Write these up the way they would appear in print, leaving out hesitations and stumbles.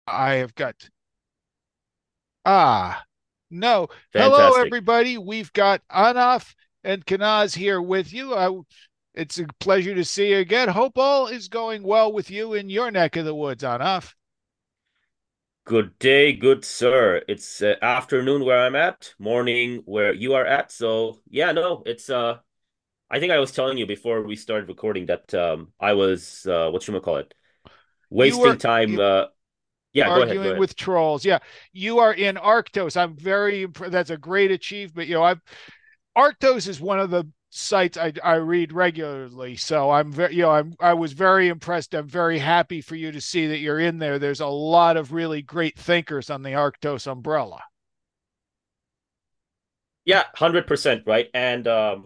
I have got ah no. Hello, Fantastic. everybody. We've got Anaf and Kanaz here with you. It's a pleasure to see you again. Hope all is going well with you in your neck of the woods, Anaf. Good day, good sir. It's afternoon where I'm at, morning where you are at. So, yeah, no, it's I think I was telling you before we started recording that I was what should we call it? You were Wasting time yeah, go ahead, go arguing ahead. with trolls. Yeah, you are in Arctos. I'm very impressed. That's a great achievement. I've Arctos is one of the sites I read regularly. So I'm very, I was very impressed. I'm very happy for you to see that you're in there. There's a lot of really great thinkers on the Arctos umbrella. Yeah, 100% right. And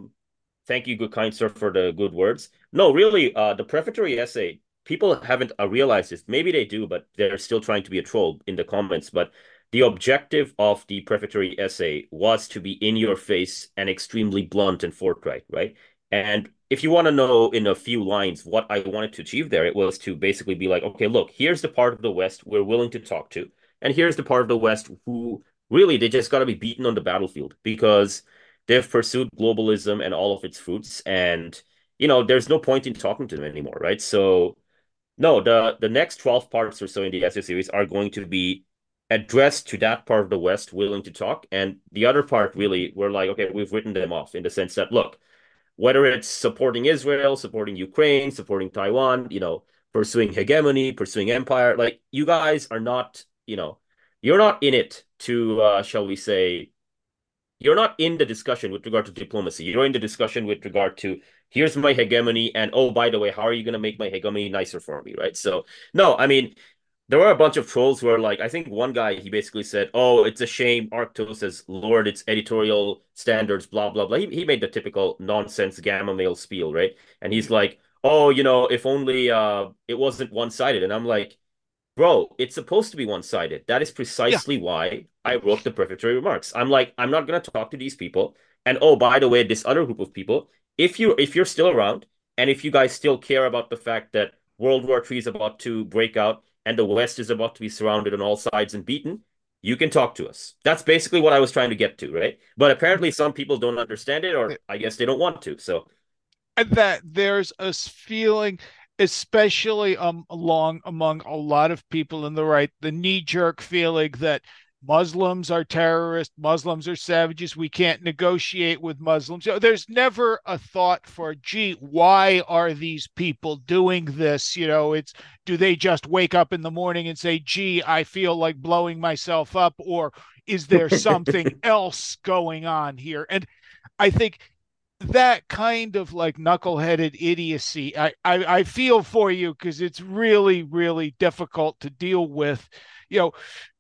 thank you, good kind sir, for the good words. No, really, the prefatory essay, people haven't realized this. Maybe they do, but they're still trying to be a troll in the comments. But the objective of the prefatory essay was to be in your face and extremely blunt and forthright, right? And if you want to know in a few lines what I wanted to achieve there, it was to basically be like, okay, look, here's the part of the West we're willing to talk to, and here's the part of the West who really they just got to be beaten on the battlefield because they've pursued globalism and all of its fruits, and there's no point in talking to them anymore, right? So no, the next 12 parts or so in the essay series are going to be addressed to that part of the West willing to talk, and the other part really we're like, okay, we've written them off in the sense that look, whether it's supporting Israel, supporting Ukraine, supporting Taiwan, pursuing hegemony, pursuing empire, like you guys are not, you're not in it to, shall we say, you're not in the discussion with regard to diplomacy. You're in the discussion with regard to here's my hegemony, and oh, by the way, how are you going to make my hegemony nicer for me, right? So, no, I mean, there were a bunch of trolls where, like, I think one guy he basically said, "Oh, it's a shame Arctos has lowered its editorial standards." Blah blah blah. He made the typical nonsense gamma male spiel, right? And he's like, "Oh, if only it wasn't one-sided." And I'm like, bro, it's supposed to be one-sided. That is Yeah, precisely why I wrote the prefatory remarks. I'm like, I'm not gonna talk to these people. And oh, by the way, this other group of people, if you're still around, and if you guys still care about the fact that World War III is about to break out and the West is about to be surrounded on all sides and beaten, you can talk to us. That's basically what I was trying to get to, right? But apparently some people don't understand it, or I guess they don't want to. So that there's a feeling, especially along among a lot of people in the right, the knee-jerk feeling that Muslims are terrorists, Muslims are savages, we can't negotiate with Muslims. There's never a thought for, gee, why are these people doing this? It's, do they just wake up in the morning and say, gee, I feel like blowing myself up, or is there something else going on here? And I think that kind of like knuckleheaded idiocy, I feel for you because it's really, really difficult to deal with. You know,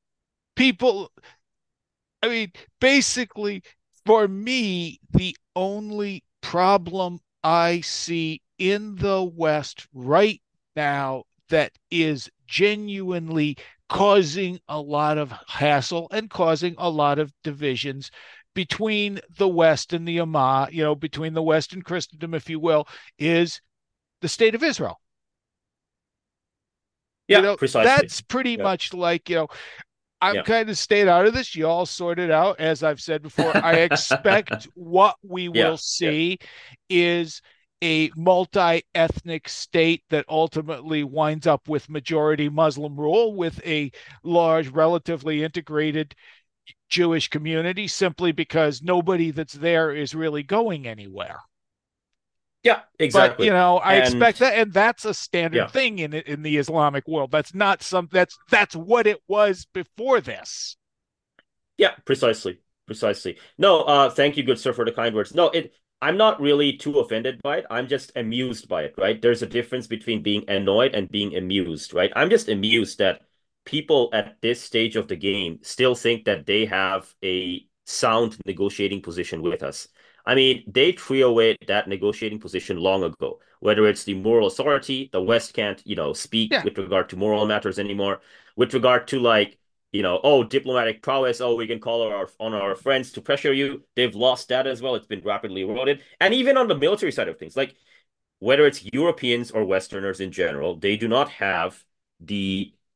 people, I mean, basically, for me, the only problem I see in the West right now that is genuinely causing a lot of hassle and causing a lot of divisions between the West and the Ummah, between the West and Christendom, if you will, is the state of Israel. yeah, precisely. That's pretty Yeah, much like, I'm yeah, kind of stayed out of this. You all sorted out. As I've said before, I expect what we yeah, will yeah. see is a multi ethnic state that ultimately winds up with majority Muslim rule with a large, relatively integrated Jewish community simply because nobody that's there is really going anywhere. Yeah, But exactly. I And expect that, and that's a standard yeah, thing in the Islamic world. That's not some that's what it was before this. yeah, precisely. Precisely. No, thank you, good sir, for the kind words. No, I'm not really too offended by it. I'm just amused by it, right? There's a difference between being annoyed and being amused, right? I'm just amused that people at this stage of the game still think that they have a sound negotiating position with us. I mean, they threw away that negotiating position long ago. Whether it's the moral authority, the West can't, speak Yeah, with regard to moral matters anymore. With regard to like oh, diplomatic prowess. Oh, we can call on our friends to pressure you. They've lost that as well. It's been rapidly eroded. And even on the military side of things, like whether it's Europeans or Westerners in general, they do not have the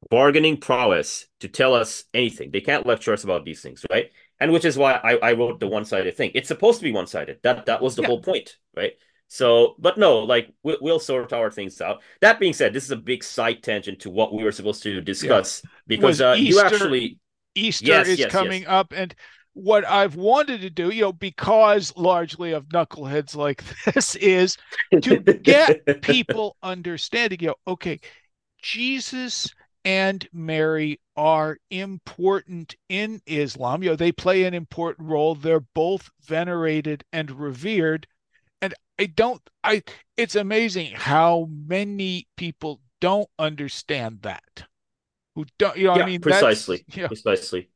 bargaining prowess to tell us anything. They can't lecture us about these things, right? And which is why I wrote the one-sided thing. It's supposed to be one-sided. That was the Yeah, whole point, right? So, but no, like we'll sort our things out. That being said, this is a big side tangent to what we were supposed to yeah. discuss because Was you Easter actually, Easter yes, is yes, yes. coming up, and what I've wanted to do, because largely of knuckleheads like this, is to get people understanding, okay, Jesus and Mary are important in Islam. They play an important role. They're both venerated and revered. And I, it's amazing how many people don't understand that. Who don't, I Yeah, mean, that's, precisely, precisely.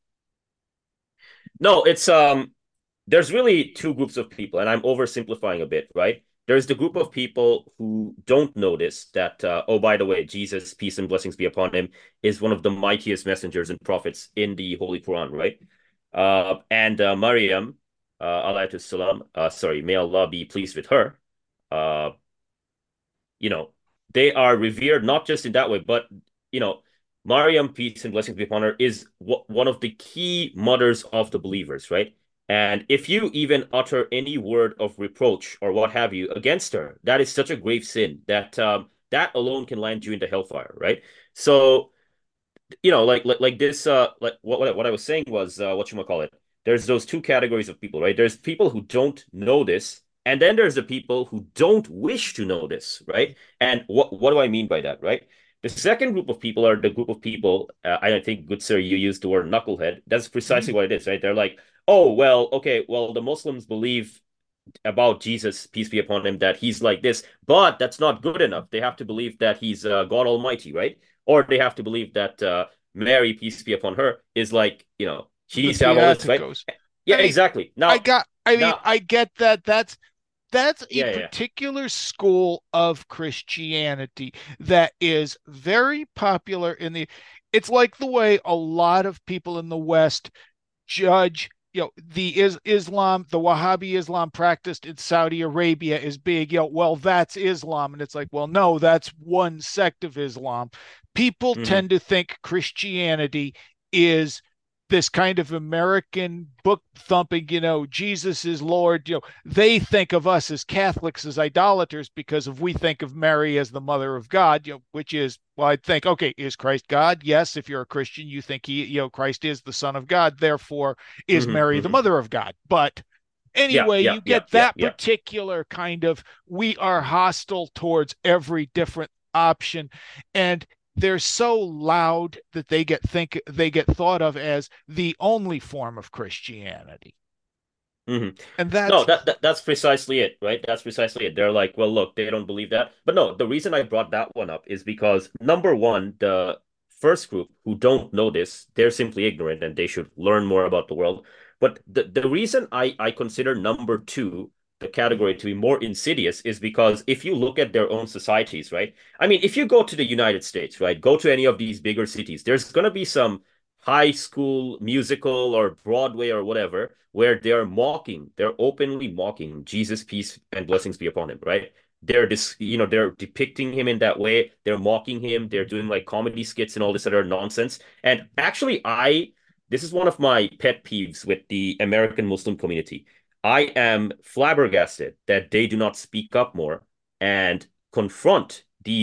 No, it's there's really two groups of people, and I'm oversimplifying a bit, right? There's the group of people who don't notice that, oh, by the way, Jesus, peace and blessings be upon him, is one of the mightiest messengers and prophets in the Holy Quran, right? And Maryam, alayhi salam, sorry, may Allah be pleased with her, uh, you know, they are revered not just in that way, but you know, Mariam, peace and blessings be upon her, is one of the key mothers of the believers, right? And if you even utter any word of reproach or what have you against her, that is such a grave sin that that alone can land you into hellfire, right? So like this like what I was saying was what you call it. There's those two categories of people, right? There's people who don't know this, and then there's the people who don't wish to know this, right? And what do I mean by that, right? The second group of people are the group of people, I think, good sir, you used the word knucklehead. That's precisely mm, what it is, right? They're like, oh, well, okay, well, the Muslims believe about Jesus, peace be upon him, that he's like this, but that's not good enough. They have to believe that he's God Almighty, right? Or they have to believe that Mary, peace be upon her, is like, she the needs to have all this, right? theatricals. Yeah, I mean, exactly. Now, I get that. That's a yeah, yeah. particular school of Christianity that is very popular it's like the way a lot of people in the West judge, the Islam, the Wahhabi Islam practiced in Saudi Arabia is big. Well, that's Islam. And it's like, well, no, that's one sect of Islam. People Hmm. tend to think Christianity is this kind of American book thumping, Jesus is Lord. They think of us as Catholics as idolaters because if we think of Mary as the mother of God, which is, well, I'd think, okay, is Christ God? Yes. If you're a Christian, you think Christ is the Son of God. Therefore, is Hmm. Mary the Hmm. mother of God? But Yeah, anyway, yeah, you yeah, get yeah, that yeah. particular kind of, we are hostile towards every different option. And they're so loud that they get thought of as the only form of Christianity. Hmm. And No, that's that's precisely it, right? That's precisely it. They're like, well, look, they don't believe that. But no, the reason I brought that one up is because number one, the first group who don't know this, they're simply ignorant and they should learn more about the world. But the reason I consider number two, the category, to be more insidious is because if you look at their own societies, right? I mean, if you go to the United States, right, go to any of these bigger cities, there's gonna be some high school musical or Broadway or whatever, where they're openly mocking Jesus, peace and blessings be upon him, right? They're depicting him in that way. They're mocking him. They're doing like comedy skits and all this other nonsense. And actually, this is one of my pet peeves with the American Muslim community. I am flabbergasted that they do not speak up more and confront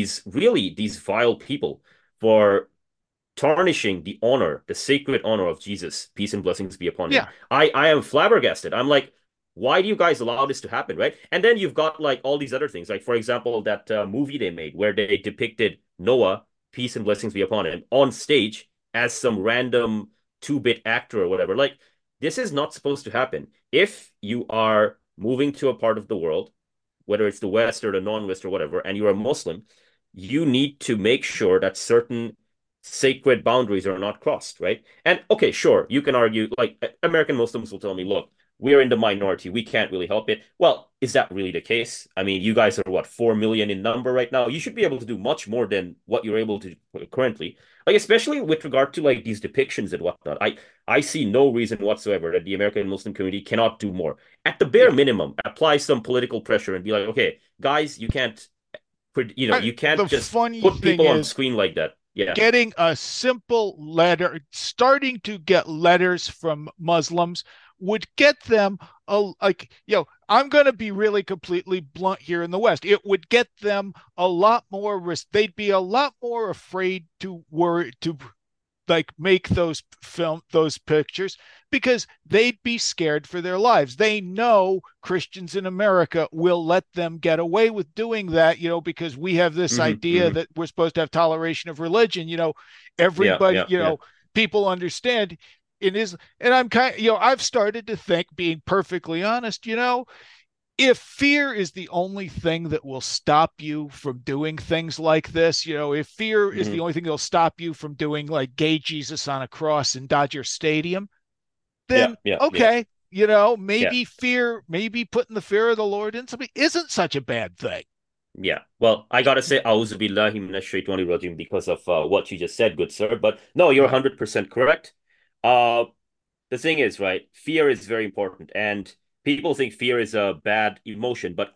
these vile people for tarnishing the honor, the sacred honor of Jesus, peace and blessings be upon him. yeah. I am flabbergasted. I'm like, why do you guys allow this to happen, right? And then you've got like all these other things, like for example, that movie they made where they depicted Noah, peace and blessings be upon him, on stage as some random two-bit actor or whatever. Like, this is not supposed to happen. If you are moving to a part of the world, whether it's the West or the non-West or whatever, and you're a Muslim, you need to make sure that certain sacred boundaries are not crossed, right? And okay, sure, you can argue, like American Muslims will tell me, look, we're in the minority. We can't really help it. Well, is that really the case? I mean, you guys are what, 4 million in number right now? You should be able to do much more than what you're able to do currently. Like, especially with regard to like these depictions and whatnot. I see no reason whatsoever that the American Muslim community cannot do more. At the bare Yeah. minimum, apply some political pressure and be like, okay, guys, you can't The just funny put thing people on is, screen like that. Yeah. getting a simple letter, starting to get letters from Muslims would get them like, I'm going to be really completely blunt here in the West. It would get them a lot more risk. They'd be a lot more afraid to worry to like make those pictures because they'd be scared for their lives. They know Christians in America will let them get away with doing that, because we have this idea Hmm. that we're supposed to have toleration of religion. Yeah, Everybody, yeah, yeah. people understand it is, and I'm kind of, I've started to think, being perfectly honest, if fear is the only thing that will stop you from doing things like this, if fear is the Hmm. only thing that'll stop you from doing like gay Jesus on a cross in Dodger Stadium, Yeah, then yeah, yeah, okay, yeah. maybe putting the fear of the Lord in somebody isn't such a bad thing. Yeah. Well, I gotta say, A'udhu billahi minash shaitani rajim because of what you just said, good sir. But no, you're Right. 100% correct. Uh, the thing is, right, fear is very important, and people think fear is a bad emotion, but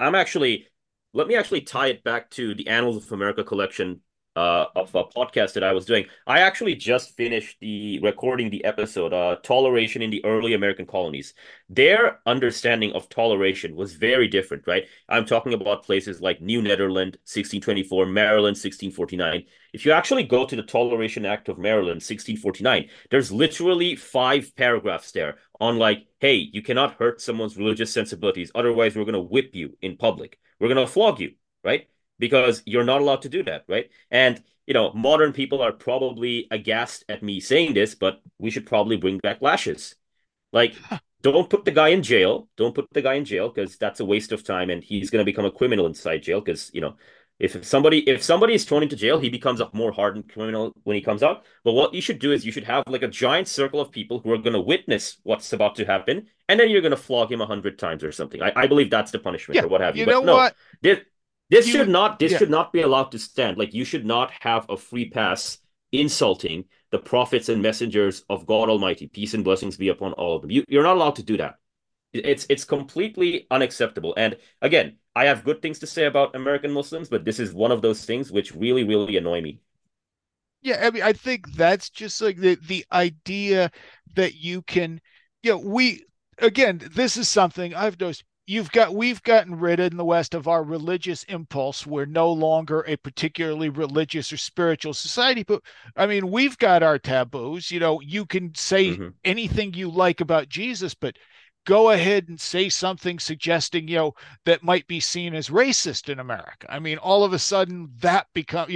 let me actually tie it back to the Annals of America collection of a podcast that I was doing. I actually just finished the recording the episode, Toleration in the Early American Colonies. Their understanding of toleration was very different, right? I'm talking about places like New Netherland, 1624, Maryland, 1649. If you actually go to the Toleration Act of Maryland, 1649, there's literally 5 paragraphs there on like, hey, you cannot hurt someone's religious sensibilities. Otherwise, we're going to whip you in public. We're going to flog you, right? Because you're not allowed to do that, right? And, modern people are probably aghast at me saying this, but we should probably bring back lashes. Like, don't put the guy in jail. Don't put the guy in jail because that's a waste of time, and he's going to become a criminal inside jail. Because if somebody is thrown into jail, he becomes a more hardened criminal when he comes out. But what you should do is you should have like a giant circle of people who are going to witness what's about to happen, and then you're going to flog him 100 times or something. I believe that's the punishment Yeah. or what have you. You know But no, what? this this should You not this Yeah. should not be allowed to stand. Like you should not have a free pass insulting the prophets and messengers of God Almighty. Peace and blessings be upon all of them. You're not allowed to do that. It's completely unacceptable. And again, I have good things to say about American Muslims, but this is one of those things which really, really annoy me. Yeah, I mean, I think that's just like the idea that you can, we again, this is something I've noticed. We've gotten rid in the West of our religious impulse. We're no longer a particularly religious or spiritual society, but I mean, we've got our taboos. You can say Hmm. anything you like about Jesus, but go ahead and say something suggesting, that might be seen as racist in America. I mean, all of a sudden that becomes,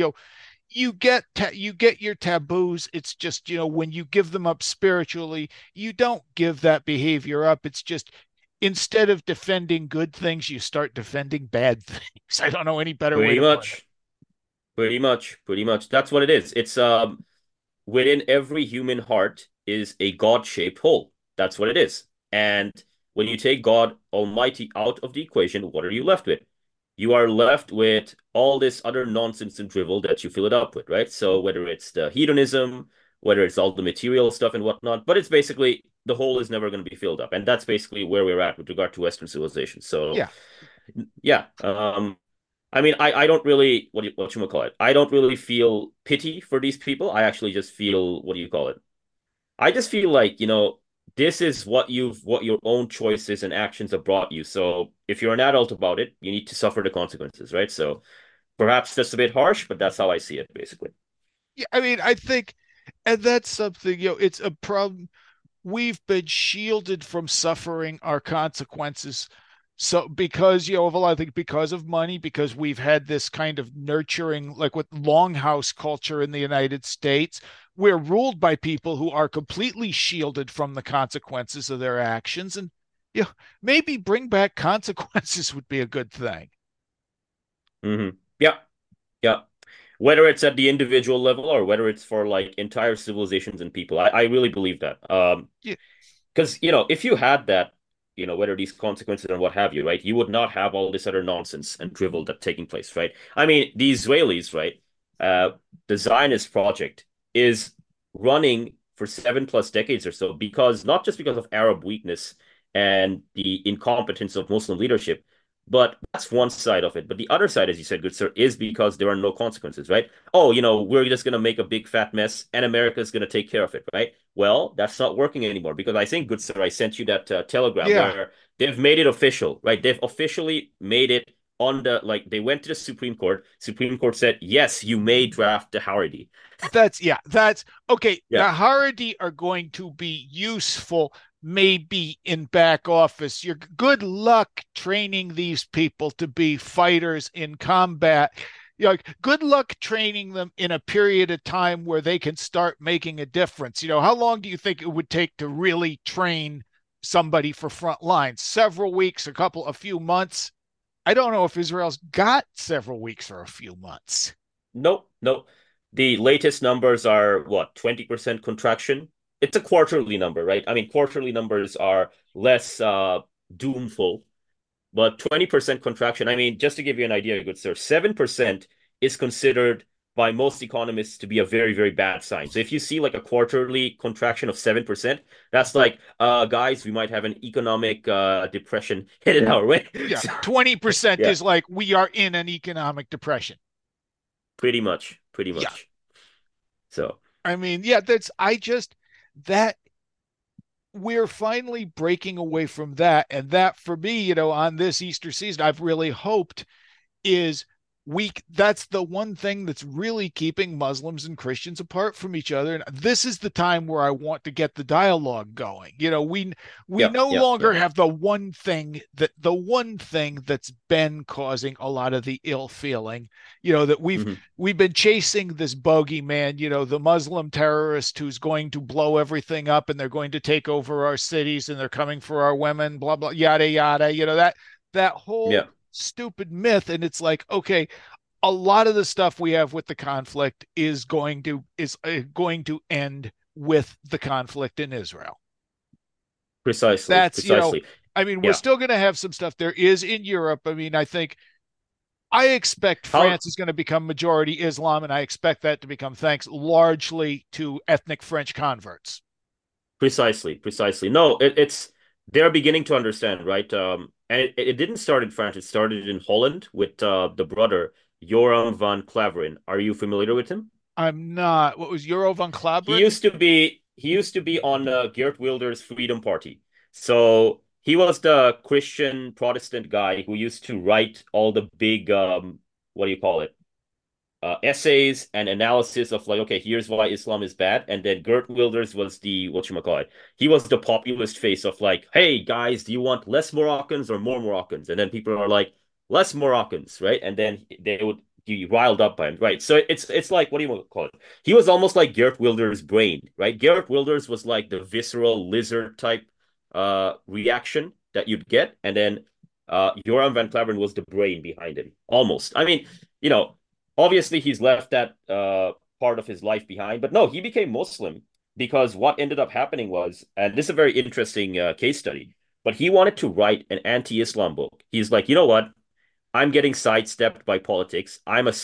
you get your taboos. It's just, when you give them up spiritually, you don't give that behavior up. It's just, instead of defending good things, you start defending bad things. I don't know any better way Pretty to put it. much, pretty much, pretty much. That's what it is. It's within every human heart is a God-shaped hole. That's what it is. And when you take God Almighty out of the equation, what are you left with? You are left with all this other nonsense and drivel that you fill it up with, right? So whether it's the hedonism, whether it's all the material stuff and whatnot, but it's basically the hole is never going to be filled up. And that's basically where we're at with regard to Western civilization. So Yeah. yeah, I mean, I don't really what you call it. I don't really feel pity for these people. I actually just feel what do you call it? I just feel like, this is what your own choices and actions have brought you. So if you're an adult about it, you need to suffer the consequences, right? So perhaps that's a bit harsh, but that's how I see it, basically. Yeah, I mean, I think, and that's something, it's a problem. We've been shielded from suffering our consequences. So because, of a lot of things, because of money, because we've had this kind of nurturing, like with longhouse culture in the United States, we're ruled by people who are completely shielded from the consequences of their actions. And, maybe bring back consequences would be a good thing. Yeah, yeah. Whether it's at the individual level or whether it's for like entire civilizations and people, I really believe that. Yeah. Because, if you had that, whether these consequences and what have you, right, you would not have all this other nonsense and drivel that taking place, right? I mean, the Israelis, right, uh, the Zionist project is running for 7+ decades or so because not just because of Arab weakness and the incompetence of Muslim leadership, But that's one side of it. But the other side, as you said, good sir, is because there are no consequences, right? Oh, we're just going to make a big fat mess and America is going to take care of it, right? Well, that's not working anymore because I think, good sir, I sent you that telegram Yeah, where they've made it official, right? They've officially made it on like, they went to the Supreme Court. Supreme Court said, yes, you may draft the Haredi. that's okay. The Yeah. Haredi are going to be useful maybe in back office. You're good luck training these people to be fighters in combat. Good luck training them in a period of time where they can start making a difference. How long do you think it would take to really train somebody for front lines? Several weeks, a few months? I don't know if Israel's got several weeks or a few months. Nope, nope. The latest numbers are what, 20% contraction? It's a quarterly number, right? I mean, quarterly numbers are less doomful, but 20% contraction, I mean, just to give you an idea, good sir, 7% is considered by most economists to be a very, very bad sign. So if you see like a quarterly contraction of 7%, that's like, guys, we might have an economic depression headed our way. Yeah, So, 20% yeah, is like we are in an economic depression. pretty much, pretty Yeah. much. So, I mean, yeah, that we're finally breaking away from that. And that for me, on this Easter season, I've really hoped is that's the one thing that's really keeping Muslims and Christians apart from each other. And this is the time where I want to get the dialogue going. We yeah, no yeah, longer yeah. have the one thing that's been causing a lot of the ill feeling, that Mhm. we've been chasing this bogeyman, the Muslim terrorist who's going to blow everything up and they're going to take over our cities and they're coming for our women, blah blah yada yada. That whole Yeah. stupid myth. And it's like, okay, a lot of the stuff we have with the conflict is going to end with the conflict in Israel. Precisely, That's precisely. I mean, we're Yeah. still going to have some stuff there is in Europe. I mean, I expect How France is going to become majority Islam, and I expect that to become thanks largely to ethnic French converts. precisely, precisely. No, it's they're beginning to understand, right? And it didn't start in France. It started in Holland with the brother Joram van Claveren. Are you familiar with him? I'm not. What was Euro von He Klabren? used to be he used to be on Geert Wilders' Freedom Party. So he was the Christian Protestant guy who used to write all the big what do you call it? Essays and analysis of like, okay, here's why Islam is bad. And then Geert Wilders was the whatchamacallit. He was the populist face of like, hey guys, do you want less Moroccans or more Moroccans? And then people are like, less Moroccans, right? And then they would be riled up by him, right? So it's like, what do you want to call it? He was almost like Geert Wilders' brain, right? Geert Wilders was like the visceral lizard type reaction that you'd get, and then Joram van Claveren was the brain behind him, almost. I mean, you know, obviously he's left that part of his life behind, but no, he became Muslim because what ended up happening was, and this is a very interesting case study, but he wanted to write an anti-Islam book. He's like, you know what? I'm getting sidestepped by politics.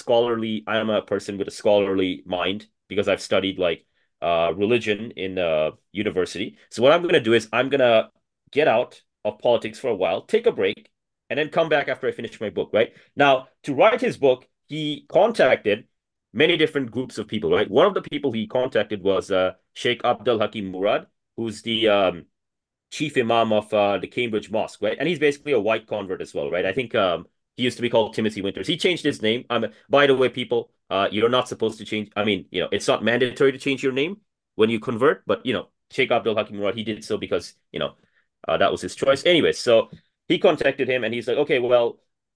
I'm a person with a scholarly mind because I've studied like religion in university. So what I'm going to do is I'm going to get out of politics for a while, take a break, and then come back after I finish my book, right? Now, to write his book, he contacted many different groups of people, right? One of the people he contacted was Sheikh Abdul Hakim Murad, who's the chief imam of the Cambridge Mosque, right? And he's basically a white convert as well, right? I think he used to be called Timothy Winters. He changed his name. By the way, people, you're not supposed to change. I mean, it's not mandatory to change your name when you convert, but Sheikh Abdul Hakim Murad, he did so because that was his choice. Anyway, so he contacted him and he's like, okay, well,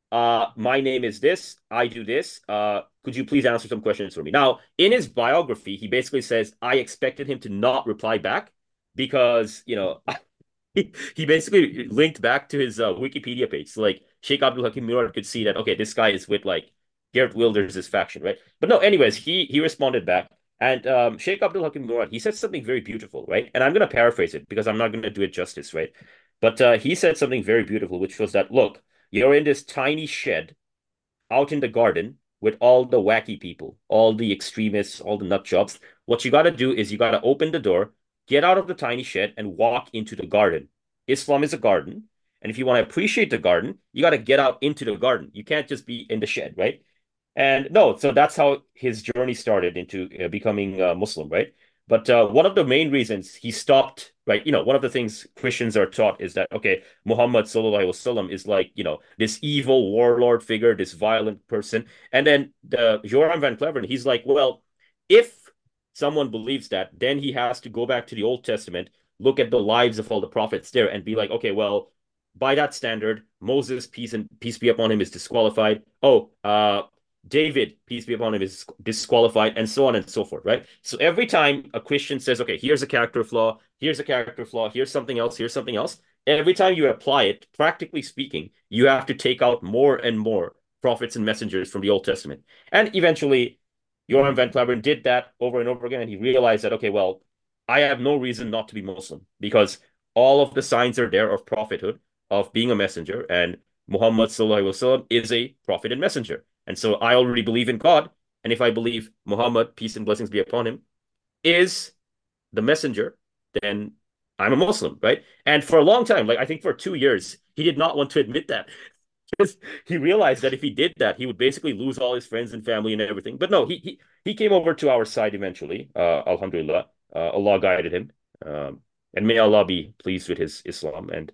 my name is this. I do this. Could you please answer some questions for me? Now, in his biography, he basically says, I expected him to not reply back because, he basically linked back to his Wikipedia page. So like Sheikh Abdul Hakim Murad could see that okay, this guy is with like Geert Wilders' faction, right? But no, anyways, he responded back. And Sheikh Abdul Hakim Murad, he said something very beautiful, right? And I'm gonna paraphrase it because I'm not gonna do it justice, right? But he said something very beautiful, which was that look, you're in this tiny shed out in the garden with all the wacky people, all the extremists, all the nut jobs. What you got to do is you got to open the door, get out of the tiny shed, and walk into the garden. Islam is a garden. And if you want to appreciate the garden, you got to get out into the garden. You can't just be in the shed, right? And no, so that's how his journey started into becoming Muslim, right? But one of the main reasons he stopped, right? One of the things Christians are taught is that, okay, Muhammad sallallahu alaihi wasallam is like, this evil warlord figure, this violent person. And then Joram van Cleveren, he's like, well, if someone believes that, then he has to go back to the Old Testament, look at the lives of all the prophets there, and be like, okay, well, by that standard, Moses, peace be upon him, is disqualified. Oh, David, peace be upon him, is disqualified, and so on and so forth, right? So every time a Christian says, okay, here's a character flaw, here's a character flaw, here's something else, here's something else, every time you apply it, practically speaking, you have to take out more and more prophets and messengers from the Old Testament. And eventually, Joram van Claveren did that over and over again, and he realized that, okay, well, I have no reason not to be Muslim because all of the signs are there of prophethood, of being a messenger, and Muhammad sallallahu alaihi wasallam is a prophet and messenger. And so I already believe in God. And if I believe Muhammad, peace and blessings be upon him, is the messenger, then I'm a Muslim, right? And for a long time, like I think for 2 years, he did not want to admit that because he realized that if he did that, he would basically lose all his friends and family and everything. But no, he came over to our side eventually. Alhamdulillah, Allah guided him, and may Allah be pleased with his Islam. And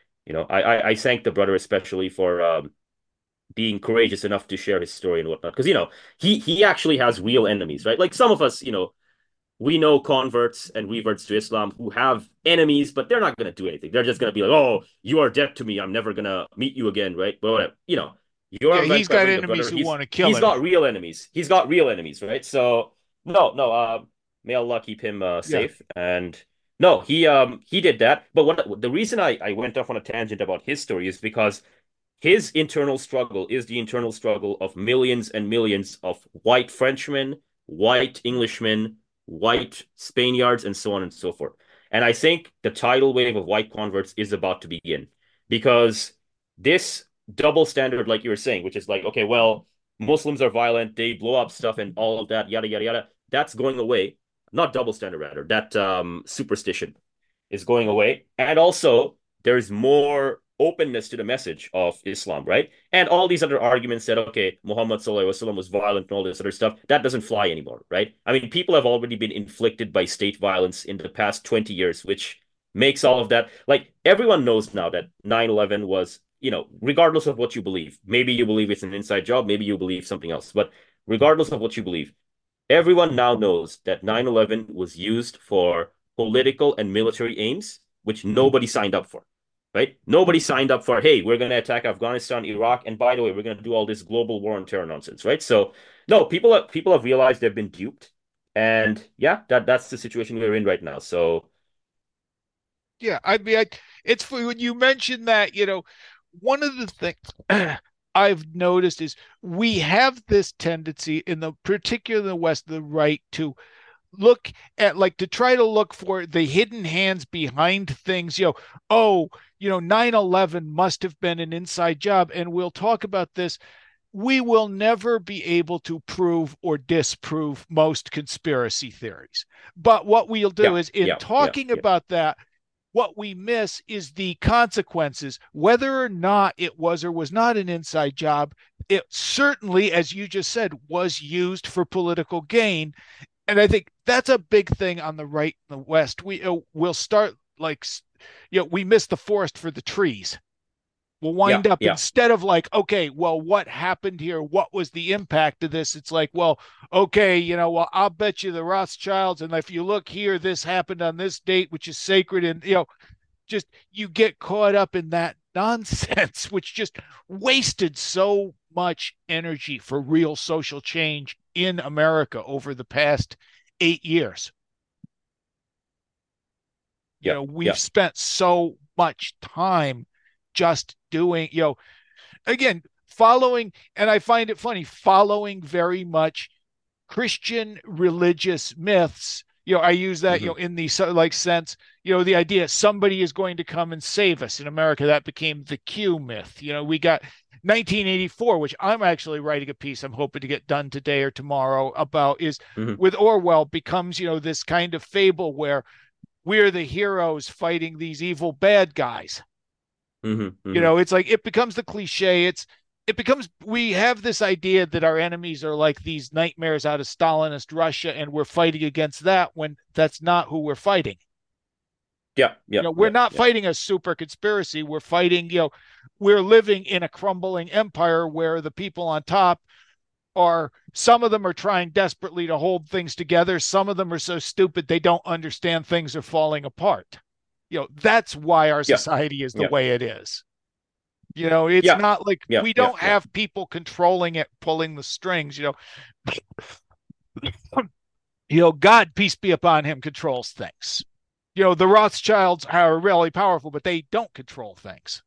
I thank the brother especially for being courageous enough to share his story and whatnot. Because he actually has real enemies, right? Like some of us, we know converts and reverts to Islam who have enemies, but they're not going to do anything. They're just going to be like, "Oh, you are dead to me. I'm never going to meet you again," right? But whatever, Yeah, Yoram Van he's got Cleveren, the enemies brother, who he's want to kill he's him. got real enemies. He's got real enemies, right? So no, may Allah keep him Yeah. safe. And no, he did that. But what the reason I went off on a tangent about his story is because his internal struggle is the internal struggle of millions and millions of white Frenchmen, white Englishmen, white Spaniards, and so on and so forth. And I think the tidal wave of white converts is about to begin because this double standard, like you were saying, which is like, okay, well, Muslims are violent, they blow up stuff and all of that, yada, yada, yada, that's going away. Not double standard, rather, that superstition is going away. And also, there's more openness to the message of Islam, right? And all these other arguments that, okay, Muhammad sallallahu alaihi wasallam was violent and all this other stuff, that doesn't fly anymore, right? I mean, people have already been inflicted by state violence in the past 20 years, which makes all of that, like, everyone knows now that 9/11 was, regardless of what you believe, maybe you believe it's an inside job, maybe you believe something else, but regardless of what you believe, everyone now knows that 9/11 was used for political and military aims, which nobody signed up for, right? Nobody signed up for, hey, we're going to attack Afghanistan, Iraq, and by the way, we're going to do all this global war on terror nonsense, right? So, no, people have realized they've been duped, and yeah, that's the situation we're in right now. So, Yeah, I mean, it's for when you mentioned that, one of the things I've noticed is we have this tendency in the particularly in the West, the right to look at like to try to look for the hidden hands behind things. 9/11 must have been an inside job. And we'll talk about this. We will never be able to prove or disprove most conspiracy theories. But what we'll do yeah, is in yeah, yeah, talking yeah, about that, what we miss is the consequences, whether or not it was or was not an inside job. It certainly, as you just said, was used for political gain. And I think that's a big thing on the right in the West. We'll start like, we miss the forest for the trees. We'll yeah, wind up yeah, instead of like, okay, well, what happened here? What was the impact of this? It's like, well, okay, well, I'll bet you the Rothschilds. And if you look here, this happened on this date, which is sacred. And, just you get caught up in that nonsense, which just wasted so much energy for real social change in America over the past 8 years. yeah, We've yeah, spent so much time just doing, again, following, and I find it funny, following very much Christian religious myths. I use that, hmm in the like sense, the idea somebody is going to come and save us in America. That became the Q myth. We got 1984, which I'm actually writing a piece I'm hoping to get done today or tomorrow about is hmm with Orwell becomes, this kind of fable where we're the heroes fighting these evil bad guys. Hmm. You Hmm. know, it's like it becomes the cliche. It becomes we have this idea that our enemies are like these nightmares out of Stalinist Russia, and we're fighting against that when that's not who we're fighting. Yeah, You yeah, know, we're yeah, not yeah, fighting a super conspiracy. We're fighting, we're living in a crumbling empire where the people on top are, some of them are trying desperately to hold things together. Some of them are so stupid they don't understand things are falling apart. That's why our yeah, society is the yeah, way it is. It's yeah, not like yeah, we yeah, don't yeah. have people controlling it, pulling the strings. God, peace be upon him, controls things. The Rothschilds are really powerful, but they don't control things.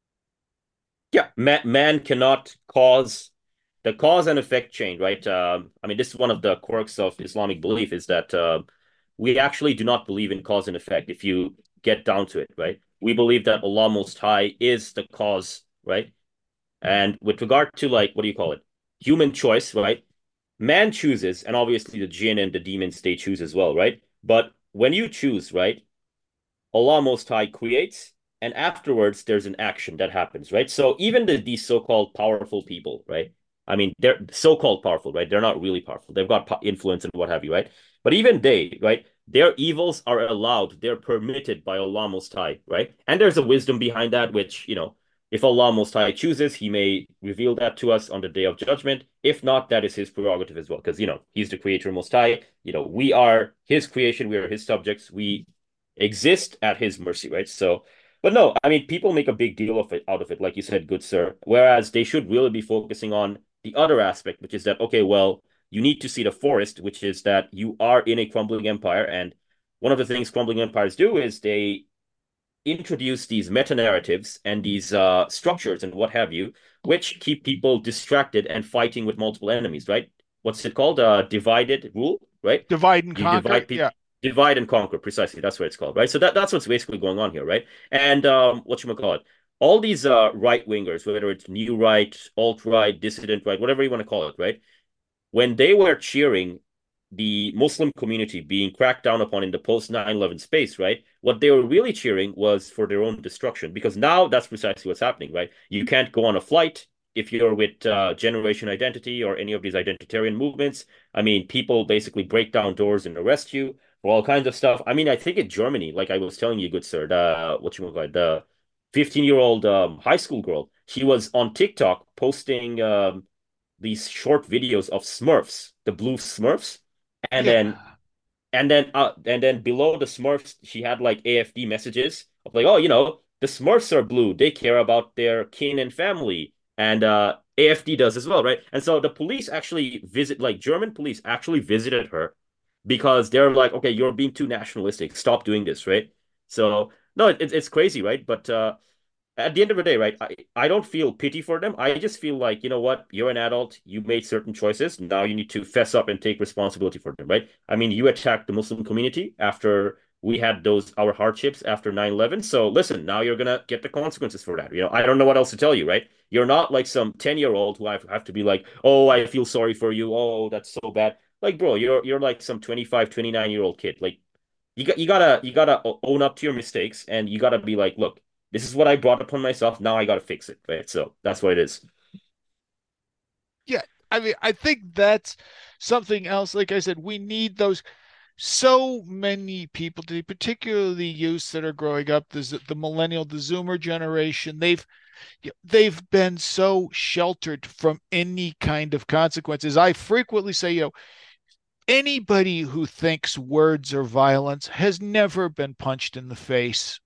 Yeah, man cannot cause the cause and effect chain, right? I mean, this is one of the quirks of Islamic belief is that we actually do not believe in cause and effect if you get down to it, right? We believe that Allah Most High is the cause, right? And with regard to like, what do you call it? Human choice, right? Man chooses, and obviously the jinn and the demons, they choose as well, right? But when you choose, right? Allah Most High creates, and afterwards there's an action that happens, right? So even these so-called powerful people, right? I mean, they're so-called powerful, right? They're not really powerful. They've got influence and what have you, right? But even they, right? Their evils are allowed. They're permitted by Allah Most High, right? And there's a wisdom behind that, which, if Allah Most High chooses, He may reveal that to us on the day of judgment. If not, that is His prerogative as well, because, He's the Creator Most High. We are His creation. We are His subjects. We exist at his mercy, right? So, but no, I mean, people make a big deal of it out of it, like you said, good sir. Whereas they should really be focusing on the other aspect, which is that, okay, well, you need to see the forest, which is that you are in a crumbling empire. And one of the things crumbling empires do is they introduce these meta narratives and these structures and what have you, which keep people distracted and fighting with multiple enemies, right? What's it called? Divided rule, right? Divide and You conquer. divide people, Yeah. divide and conquer. Precisely, that's what it's called, right? So that's what's basically going on here, right? And what you call it? All these right wingers, whether it's new right, alt right, dissident right, whatever you want to call it, right? When they were cheering the Muslim community being cracked down upon in the post 9/11 space, right? What they were really cheering was for their own destruction because now that's precisely what's happening, right? You can't go on a flight if you're with Generation Identity or any of these identitarian movements. I mean, people basically break down doors and arrest you for all kinds of stuff. I mean, I think in Germany, like I was telling you, good sir, the 15-year-old high school girl, she was on TikTok posting these short videos of Smurfs, the blue Smurfs, and then Yeah. and then below the Smurfs, she had like AFD messages of like, oh, the Smurfs are blue. They care about their kin and family, and AFD does as well, right? And so the police actually like German police actually visited her because they're like, okay, you're being too nationalistic. Stop doing this, right? So no, it's crazy, right? But at the end of the day, right, I don't feel pity for them. I just feel like, you know what, you're an adult, you made certain choices. Now you need to fess up and take responsibility for them, right? I mean, you attacked the Muslim community after we had our hardships after 9/11. So listen, now you're gonna get the consequences for that. I don't know what else to tell you, right? You're not like some 10-year-old who I have to be like, oh, I feel sorry for you. Oh, that's so bad. Like, bro, you're like some 25, 29-year-old kid. Like you gotta own up to your mistakes and you gotta be like, look, this is what I brought upon myself. Now I got to fix it, right? So that's what it is. Yeah. I mean, I think that's something else. Like I said, we need those. So many people today, particularly youths that are growing up, the millennial, the Zoomer generation, they've been so sheltered from any kind of consequences. I frequently say, anybody who thinks words are violence has never been punched in the face.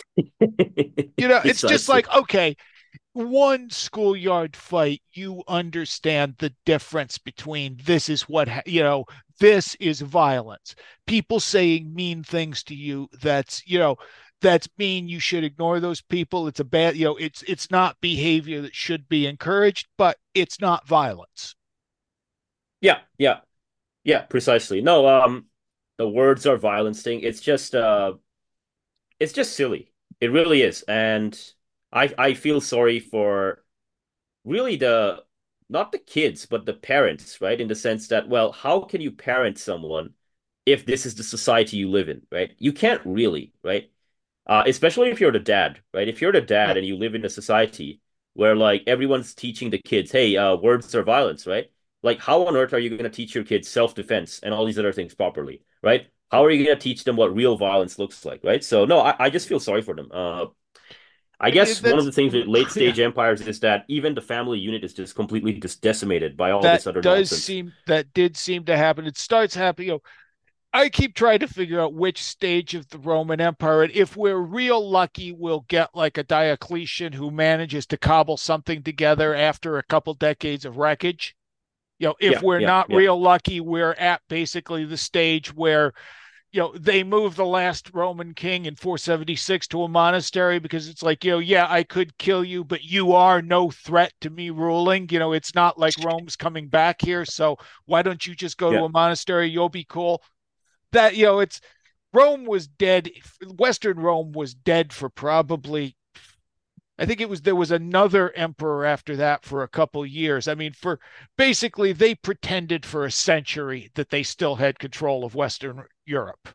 It's just Precisely. like, okay, one schoolyard fight, you understand the difference between this is this is violence. People saying mean things to you, that's mean. You should ignore those people. It's a bad, it's not behavior that should be encouraged, but it's not violence. Yeah, yeah, yeah, precisely. No, the words are violence thing. It's just silly. It really is. And I feel sorry for really not the kids, but the parents, right? In the sense that, well, how can you parent someone if this is the society you live in, right? You can't really, right? Especially if you're the dad, right? If you're the Yeah. dad and you live in a society where like everyone's teaching the kids, hey, words are violence, right? Like, how on earth are you going to teach your kids self-defense and all these other things properly, right? How are you going to teach them what real violence looks like, right? So, no, I just feel sorry for them. I guess one of That's the things with late yeah. stage empires is that even the family unit is just completely just decimated by all That this other does nonsense. seem that did seem to happen. It starts happening. I keep trying to figure out which stage of the Roman Empire, and if we're real lucky, we'll get like a Diocletian who manages to cobble something together after a couple decades of wreckage. If Yeah, we're yeah, not yeah, real lucky, we're at basically the stage where they move the last Roman king in 476 to a monastery because it's like, yeah, I could kill you, but you are no threat to me ruling. It's not like Rome's coming back here. So why don't you just go yeah. to a monastery? You'll be cool. It's Rome was dead. Western Rome was dead for probably, I think there was another emperor after that for a couple years. I mean, for basically, they pretended for a century that they still had control of Western Europe.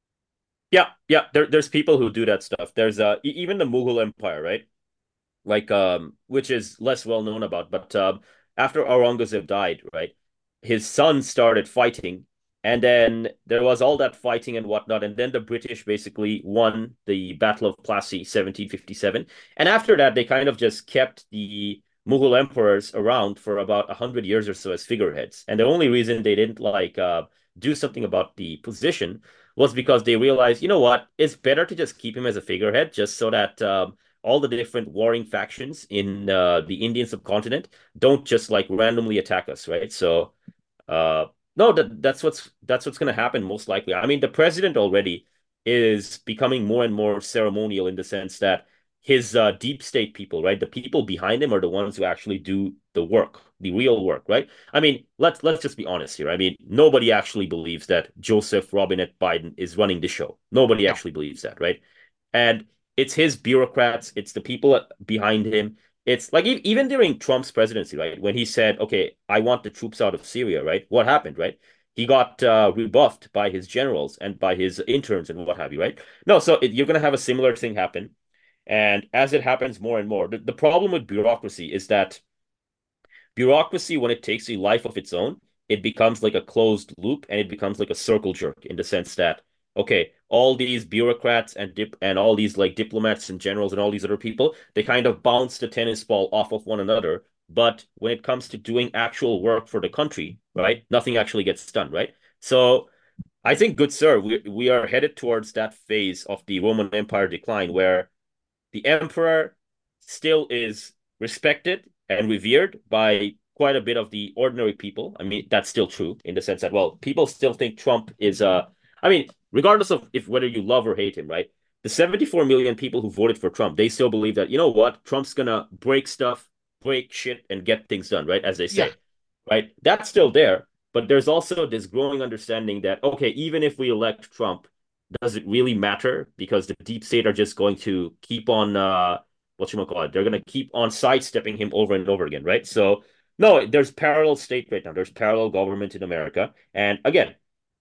Yeah, yeah. There's people who do that stuff. There's even the Mughal Empire, right? Like which is less well known about, but after Aurangzeb died, right, his son started fighting, and then there was all that fighting and whatnot, and then the British basically won the Battle of Plassey 1757, and after that they kind of just kept the Mughal emperors around for about 100 years or so as figureheads, and the only reason they didn't like do something about the position was because they realized, you know what, it's better to just keep him as a figurehead just so that all the different warring factions in the Indian subcontinent don't just like randomly attack us, right? So, uh, no, that's what's going to happen most likely. I mean, the president already is becoming more and more ceremonial in the sense that his deep state people, right? The people behind him are the ones who actually do the work, the real work, right? I mean, let's just be honest here. I mean, nobody actually believes that Joseph Robinette Biden is running the show. Nobody No, actually believes that, right? And it's his bureaucrats, it's the people behind him. It's like even during Trump's presidency, right? When he said, "Okay, I want the troops out of Syria," right? What happened, right? He got rebuffed by his generals and by his interns and what have you, right? No, so you're going to have a similar thing happen. And as it happens more and more, the problem with bureaucracy is that bureaucracy, when it takes a life of its own, it becomes like a closed loop and it becomes like a circle jerk in the sense that, okay, all these bureaucrats and all these like diplomats and generals and all these other people, they kind of bounce the tennis ball off of one another. But when it comes to doing actual work for the country, right, nothing actually gets done, right? So I think, good sir, we are headed towards that phase of the Roman Empire decline where the emperor still is respected and revered by quite a bit of the ordinary people. I mean, that's still true in the sense that, well, people still think Trump is I mean, regardless of if whether you love or hate him, right? The 74 million people who voted for Trump, they still believe that, you know what, Trump's gonna break stuff, break shit, and get things done, right? As they yeah, say, right? That's still there. But there's also this growing understanding that, okay, even if we elect Trump, does it really matter? Because the deep state are just going to keep on whatchamacallit, they're gonna keep on sidestepping him over and over again, right? So no, there's parallel state right now. There's parallel government in America. And again,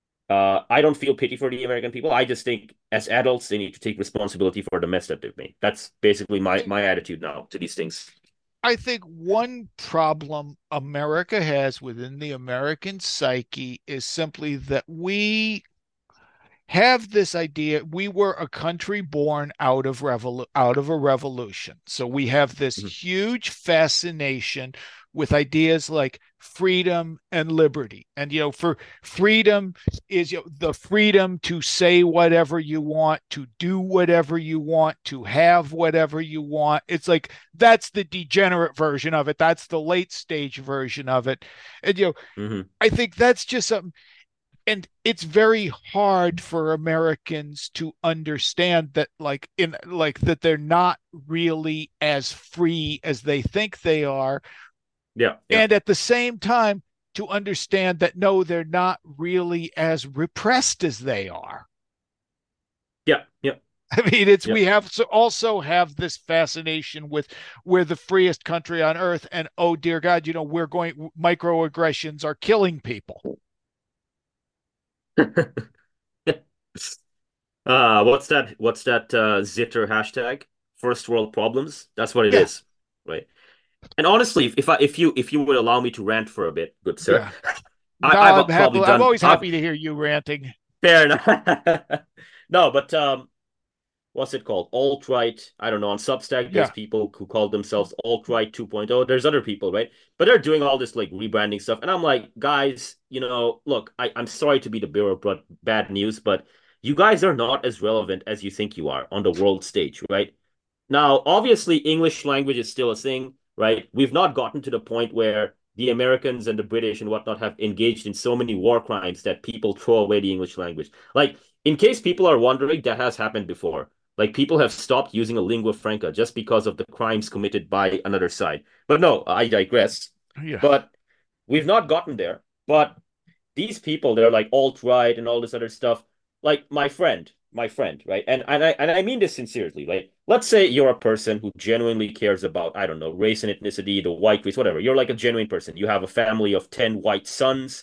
I don't feel pity for the American people. I just think as adults, they need to take responsibility for the mess that they've made. That's basically my attitude now to these things. I think one problem America has within the American psyche is simply that we have this idea we were a country born out of a revolution. So we have this Mhm. huge fascination with ideas like freedom and liberty. And for freedom is the freedom to say whatever you want, to do whatever you want, to have whatever you want. It's like that's the degenerate version of it. That's the late stage version of it. And Mhm. I think that's just something, and it's very hard for Americans to understand that that they're not really as free as they think they are, Yeah, yeah, and at the same time to understand that no, they're not really as repressed as they are. yeah, yeah, I mean, it's yeah. we have to also have this fascination with we're the freest country on earth, and oh dear God, we're going microaggressions are killing people. What's that Zitter hashtag? First world problems. That's what it Yeah, is, right? And honestly, if you would allow me to rant for a bit, good sir, yeah. I, No, I've I'm probably happy. I'm done. always I've happy to hear you ranting. fair enough. No, but what's it called? Alt-right. I don't know. On Substack, there's Yeah, people who call themselves Alt-right 2.0. There's other people, right? But they're doing all this like rebranding stuff. And I'm like, guys, look, I'm sorry to be the bearer of bad news, but you guys are not as relevant as you think you are on the world stage, right? Now, obviously, English language is still a thing, right? We've not gotten to the point where the Americans and the British and whatnot have engaged in so many war crimes that people throw away the English language. Like, in case people are wondering, that has happened before. Like, people have stopped using a lingua franca just because of the crimes committed by another side. But no, I digress. yeah. But we've not gotten there. But these people, they're like alt-right and all this other stuff. Like my friend, right? And I mean this sincerely. Like, let's say you're a person who genuinely cares about, I don't know, race and ethnicity, the white race, whatever. You're like a genuine person. You have a family of 10 white sons,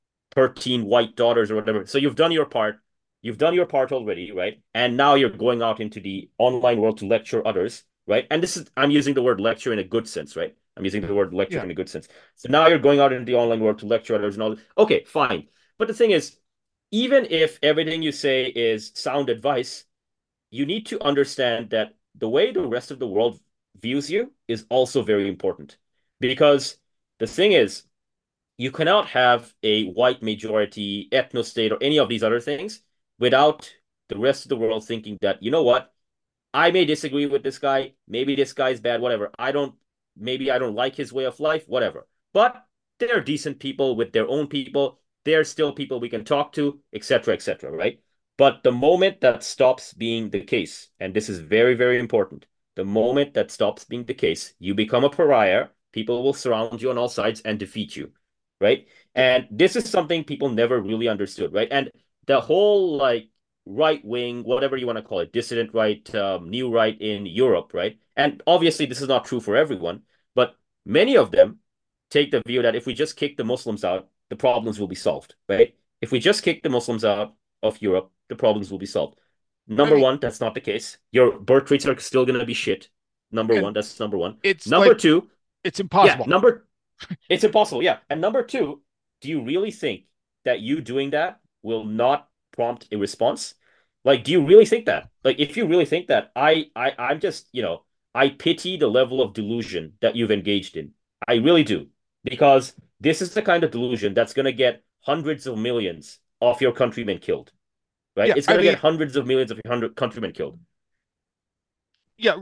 13 white daughters or whatever. So you've done your part. You've done your part already, right? And now you're going out into the online world to lecture others, right? And this is, I'm using the word lecture in a good sense, right? I'm using the word lecture Yeah. in a good sense. So now you're going out into the online world to lecture others and all. Okay, fine. But the thing is, even if everything you say is sound advice, you need to understand that the way the rest of the world views you is also very important. Because the thing is, you cannot have a white majority ethno state or any of these other things without the rest of the world thinking that, you know what, I may disagree with this guy, maybe this guy's bad, whatever. Maybe I don't like his way of life, whatever. But they're decent people with their own people. They're still people we can talk to, etc., right? But the moment that stops being the case, and this is very, very important, the moment that stops being the case, you become a pariah. People will surround you on all sides and defeat you, right? Yeah. And this is something people never really understood, right? And the whole like right wing, whatever you want to call it, dissident right, new right in Europe, right? And obviously, this is not true for everyone, but many of them take the view that if we just kick the Muslims out, the problems will be solved, right? If we just kick the Muslims out of Europe, the problems will be solved. I Number mean, one, that's not the case. Your birth rates are still going to be shit. Number and one, that's number one. it's Number like two, it's yeah, impossible. it's impossible. Yeah. And number two, do you really think that you doing that will not prompt a response? Like, do you really think that? Like, if you really think that, I'm just, I pity the level of delusion that you've engaged in. I really do. Because this is the kind of delusion that's going to get hundreds of millions of your countrymen killed, right? Yeah, It's I going to get mean, hundreds of millions of your countrymen killed. yeah,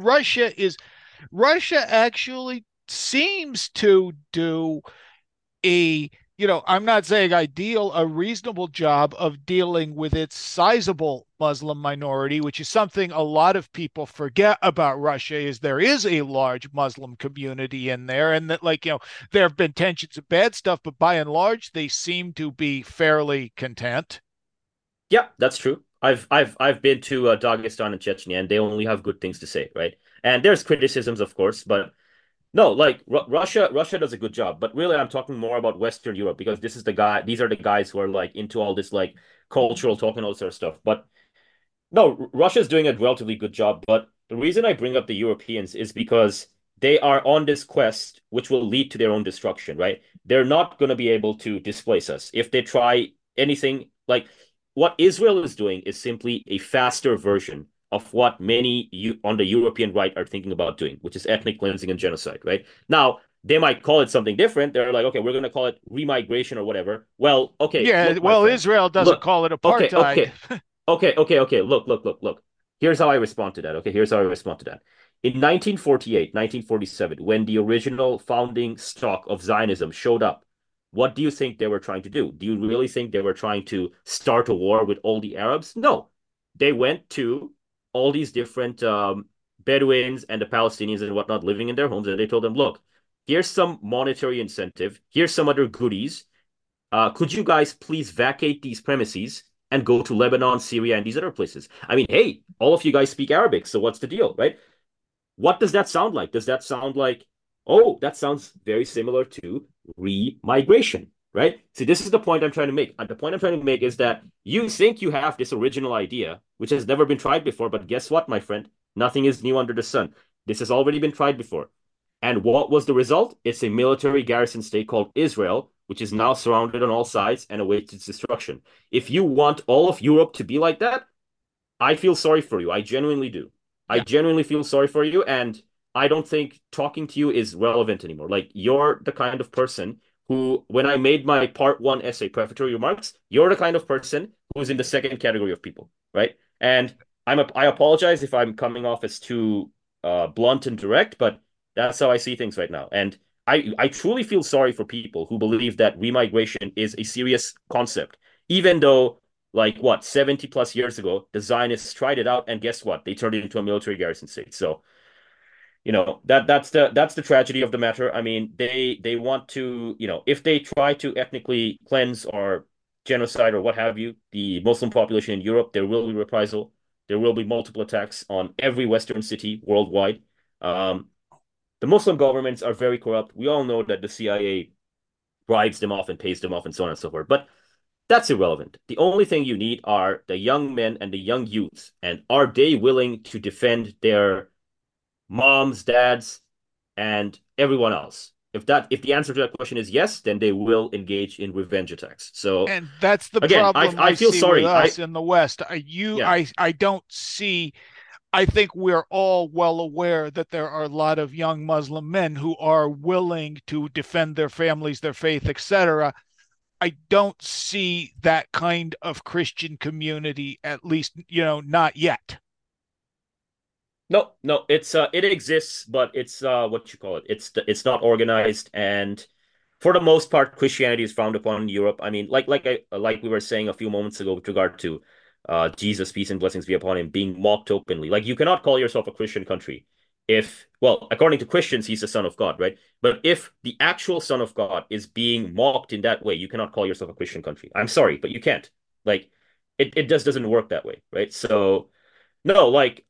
Russia actually seems to do a, I'm not saying ideal, a reasonable job of dealing with its sizable Muslim minority, which is something a lot of people forget about Russia, is there is a large Muslim community in there, and that, like, there have been tensions and bad stuff, but by and large, they seem to be fairly content. Yeah, that's true. I've been to Dagestan and Chechnya, and they only have good things to say, right? And there's criticisms, of course, but no, like Russia does a good job. But really, I'm talking more about Western Europe because these are the guys who are like into all this like cultural talk and all this sort of stuff. But no, Russia's doing a relatively good job. But the reason I bring up the Europeans is because they are on this quest, which will lead to their own destruction, right? They're not going to be able to displace us if they try anything like what Israel is doing is simply a faster version of what many on the European right are thinking about doing, which is ethnic cleansing and genocide, right? Now, they might call it something different. They're like, okay, we're going to call it remigration or whatever. Well, okay, Yeah, look, my well, friend, Israel doesn't look, call it okay, apartheid. okay, okay. Look. Here's how I respond to that. Okay, here's how I respond to that. In 1948, 1947, when the original founding stock of Zionism showed up, what do you think they were trying to do? Do you really think they were trying to start a war with all the Arabs? No. They went to all these different Bedouins and the Palestinians and whatnot living in their homes, and they told them, look, here's some monetary incentive, here's some other goodies. Could you guys please vacate these premises and go to Lebanon, Syria, and these other places? I mean, hey, all of you guys speak Arabic, so what's the deal, right? What does that sound like? Does that sound like, oh, that sounds very similar to remigration, right? See, this is the point I'm trying to make. And the point I'm trying to make is that you think you have this original idea, which has never been tried before, but guess what, my friend? Nothing is new under the sun. This has already been tried before. And what was the result? It's a military garrison state called Israel, which is now surrounded on all sides and awaits its destruction. If you want all of Europe to be like that, I feel sorry for you. I genuinely do. I Yeah. genuinely feel sorry for you. And I don't think talking to you is relevant anymore. Like, you're the kind of person who, when I made my part one essay, prefatory remarks, you're the kind of person who's in the second category of people, right? And I apologize if I'm coming off as too blunt and direct, but that's how I see things right now. And I truly feel sorry for people who believe that remigration is a serious concept, even though, like, what, 70 plus years ago, the Zionists tried it out, and guess what? They turned it into a military garrison state. So, that's the tragedy of the matter. I mean, they want to, if they try to ethnically cleanse or genocide or what have you, the Muslim population in Europe, there will be reprisal. There will be multiple attacks on every Western city worldwide. Um, the Muslim governments are very corrupt. We all know that the CIA bribes them off and pays them off and so on and so forth. But that's irrelevant. The only thing you need are the young men and the young youths. And are they willing to defend their moms, dads, and everyone else? If the answer to that question is yes, then they will engage in revenge attacks. So And that's the again, I problem I I feel see with sorry. us in the West. Yeah. I don't see. I think we're all well aware that there are a lot of young Muslim men who are willing to defend their families, their faith, etc. I don't see that kind of Christian community, at least, not yet. No, no, it exists, but it's what you call it. It's not organized, and for the most part, Christianity is frowned upon in Europe. I mean, like we were saying a few moments ago with regard to Jesus, peace and blessings be upon him, being mocked openly. Like, you cannot call yourself a Christian country if, well, according to Christians, he's the Son of God, right? But if the actual Son of God is being mocked in that way, you cannot call yourself a Christian country. I'm sorry, but you can't. Like, it just doesn't work that way, right? So no, like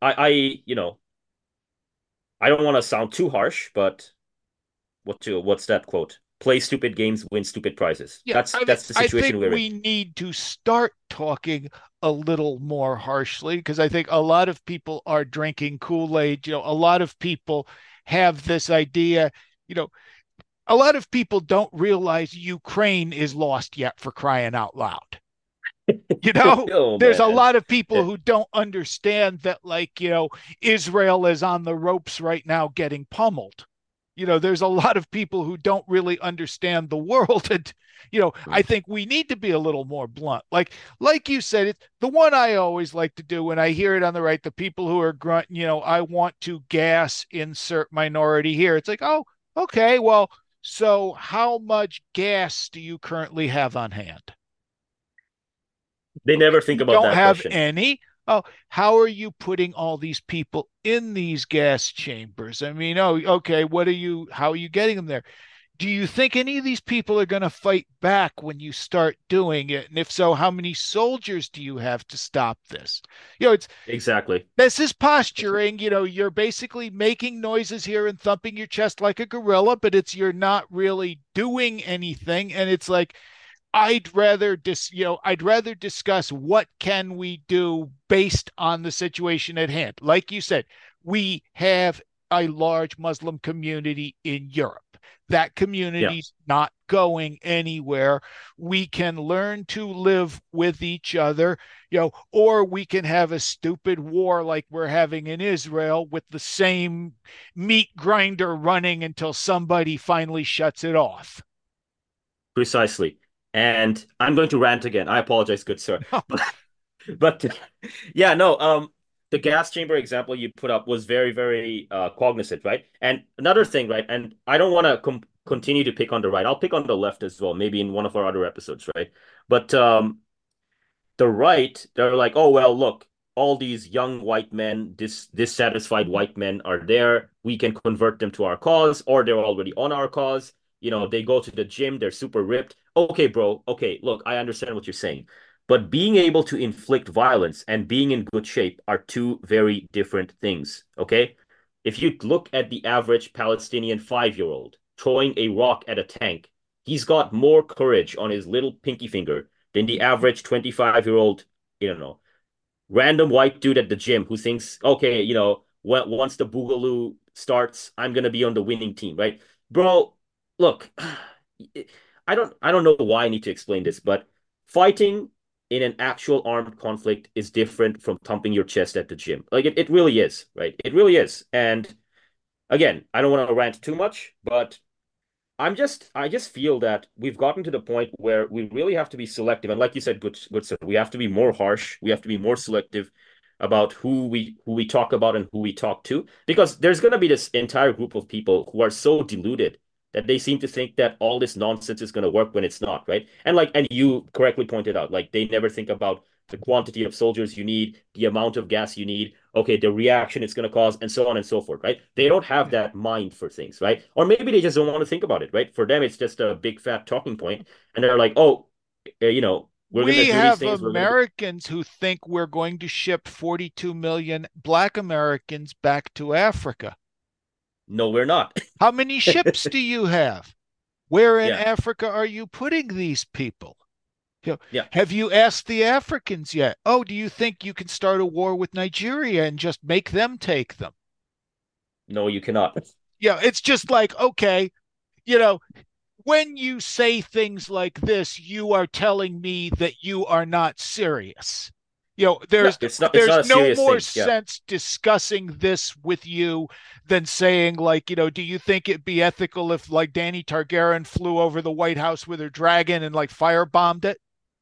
I don't want to sound too harsh, but what's that quote? Play stupid games, win stupid prizes. Yeah, That's I mean, that's the I think situation we're in. we need to start talking a little more harshly because I think a lot of people are drinking Kool-Aid. A lot of people have this idea, you know, a lot of people don't realize Ukraine is lost yet, for crying out loud. Oh There's a man. lot of people Yeah, who don't understand that, like, Israel is on the ropes right now getting pummeled. There's a lot of people who don't really understand the world. And, I think we need to be a little more blunt. Like you said, it's the one I always like to do when I hear it on the right, the people who are grunting, I want to gas insert minority here. It's like, oh, okay, well, so how much gas do you currently have on hand? they Okay, never think you about don't that have question. any. Oh, how are you putting all these people in these gas chambers? I mean, oh, okay, how are you getting them there? Do you think any of these people are going to fight back when you start doing it? And if so, how many soldiers do you have to stop this? It's Exactly. this is posturing. You're basically making noises here and thumping your chest like a gorilla, but you're not really doing anything. And it's like, I'd rather discuss what can we do based on the situation at hand. Like you said, we have a large Muslim community in Europe. That Yeah. community's not going anywhere. We can learn to live with each other, or we can have a stupid war like we're having in Israel with the same meat grinder running until somebody finally shuts it off. Precisely. And I'm going to rant again. I apologize, good sir. But yeah, no, the gas chamber example you put up was very, very cognizant, right? And another thing, right? And I don't want to continue to pick on the right. I'll pick on the left as well, maybe in one of our other episodes, right? But the right, they're like, oh well, look, all these young white men, dissatisfied white men are there. We can convert them to our cause, or they're already on our cause. They go to the gym, they're super ripped. Okay, bro. Okay, look, I understand what you're saying. But being able to inflict violence and being in good shape are two very different things. Okay? If you look at the average Palestinian 5-year-old throwing a rock at a tank, he's got more courage on his little pinky finger than the average 25-year-old, you know, random white dude at the gym who thinks, okay, once the Boogaloo starts, I'm gonna be on the winning team, right? Bro, look, I don't know why I need to explain this, but fighting in an actual armed conflict is different from thumping your chest at the gym. Like it really is, right? It really is. And again, I don't want to rant too much, but I just feel that we've gotten to the point where we really have to be selective. And like you said, good sir, we have to be more harsh. We have to be more selective about who we talk about and who we talk to, because there's going to be this entire group of people who are so deluded that they seem to think that all this nonsense is going to work when it's not, right? And you correctly pointed out, like they never think about the quantity of soldiers you need, the amount of gas you need, okay, the reaction it's going to cause, and so on and so forth, right? They don't have that mind for things, right? Or maybe they just don't want to think about it, right? For them, it's just a big fat talking point, and they're like, oh, we're going to We do these have things. We're going to do. Americans who think we're going to ship 42 million Black Americans back to Africa. No, we're not. How many ships do you have? Where in Yeah, Africa are you putting these people? You know, yeah. have you asked the Africans yet? Oh, do you think you can start a war with Nigeria and just make them take them? No, you cannot. Yeah, it's just like, okay, you know, when you say things like this, you are telling me that you are not serious. Yeah, There's it's not there's a no serious more thing. Yeah. sense discussing this with you than saying like, do you think it'd be ethical if like Danny Targaryen flew over the White House with her dragon and like firebombed it?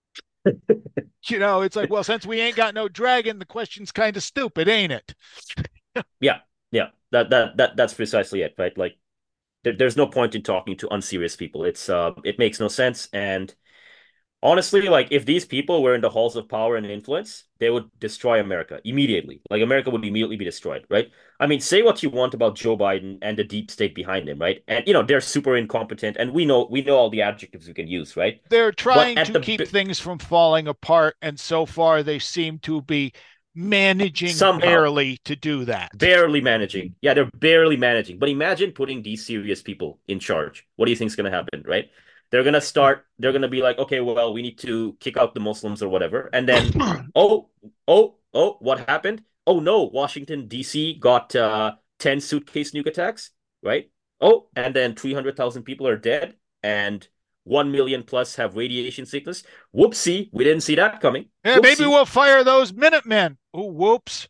It's like, well, since we ain't got no dragon, the question's kind of stupid, ain't it? Yeah, yeah. That's precisely it, right? Like there's no point in talking to unserious people. It makes no sense. And honestly, like if these people were in the halls of power and influence, they would destroy America immediately. Like America would immediately be destroyed, right? I mean, say what you want about Joe Biden and the deep state behind him, right? And they're super incompetent, and we know all the adjectives we can use, right? They're But trying at to the keep things from falling apart, and so far they seem to be managing somehow barely to do that. barely managing. Yeah, they're barely managing. But imagine putting these serious people in charge. What do you think is going to happen, right? They're going to be like, okay, well, we need to kick out the Muslims or whatever. And then, oh, what happened? Oh no, Washington, D.C. got 10 suitcase nuke attacks, right? Oh, and then 300,000 people are dead and 1 million plus have radiation sickness. Whoopsie, we didn't see that coming. Yeah, maybe Whoopsie. we'll fire those Minutemen. Oh, whoops.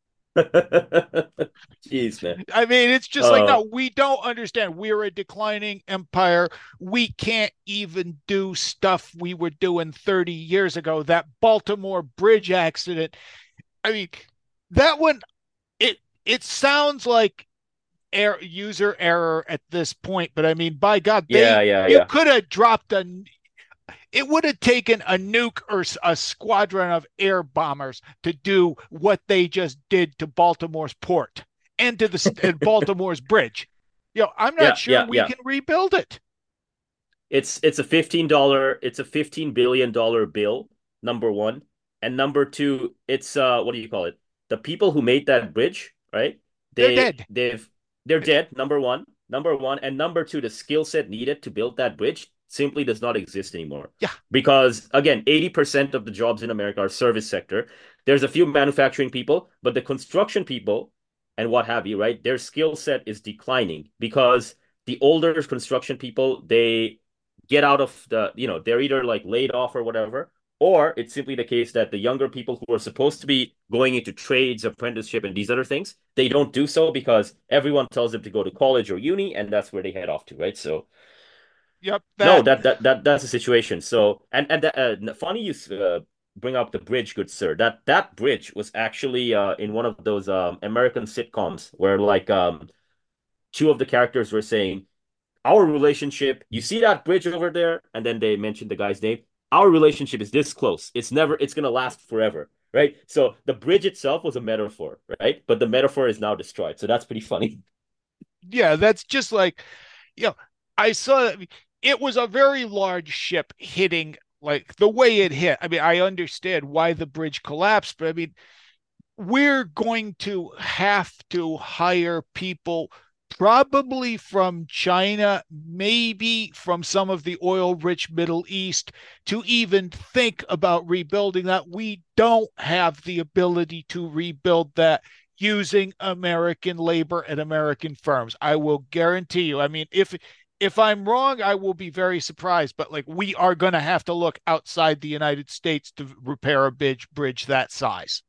Jeez, man. I mean, it's just like, Uh, no, we don't understand. We're a declining empire. We can't even do stuff we were doing 30 years ago. That Baltimore Bridge accident. I mean, that one, it sounds like user error at this point, but I mean, by God, yeah, yeah, you yeah. could have dropped it would have taken a nuke or a squadron of air bombers to do what they just did to Baltimore's port and to the Baltimore's bridge. I'm not Yeah, sure yeah, we yeah. can rebuild it. It's a $15 billion bill, number one. And number two, it's what do you call it? The people who made that bridge, right? They're They dead. they're dead, number one. Number one. And number two, the skill set needed to build that bridge simply does not exist anymore. Yeah. Because again, 80% of the jobs in America are service sector. There's a few manufacturing people, but the construction people and what have you, right? Their skill set is declining because the older construction people, they get out of they're either like laid off or whatever, or it's simply the case that the younger people who are supposed to be going into trades, apprenticeship, and these other things, they don't do so because everyone tells them to go to college or uni, and that's where they head off to, right? So Yep. no, That. that's the situation. So funny you bring up the bridge, good sir. That bridge was actually in one of those American sitcoms where like two of the characters were saying our relationship, you see that bridge over there? And then they mentioned the guy's name. Our relationship is this close. It's going to last forever, right? So the bridge itself was a metaphor, right? But the metaphor is now destroyed. So that's pretty funny. Yeah. That's just like, you know, I saw it was a very large ship hitting like the way it hit. I mean, I understand why the bridge collapsed, but I mean, we're going to have to hire people probably from China, maybe from some of the oil rich Middle East, to even think about rebuilding that. We don't have the ability to rebuild that using American labor and American firms. I will guarantee you. I mean, if I'm wrong, I will be very surprised, but like we are going to have to look outside the United States to repair a bridge that size.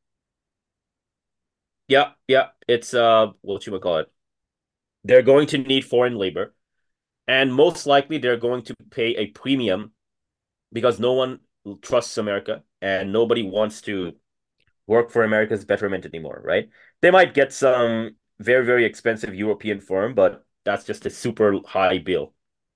Yeah, yeah. It's what you would call it. They're going to need foreign labor, and most likely they're going to pay a premium because no one trusts America and nobody wants to work for America's betterment anymore, right? They might get some very, very expensive European firm, but that's just a super high bill.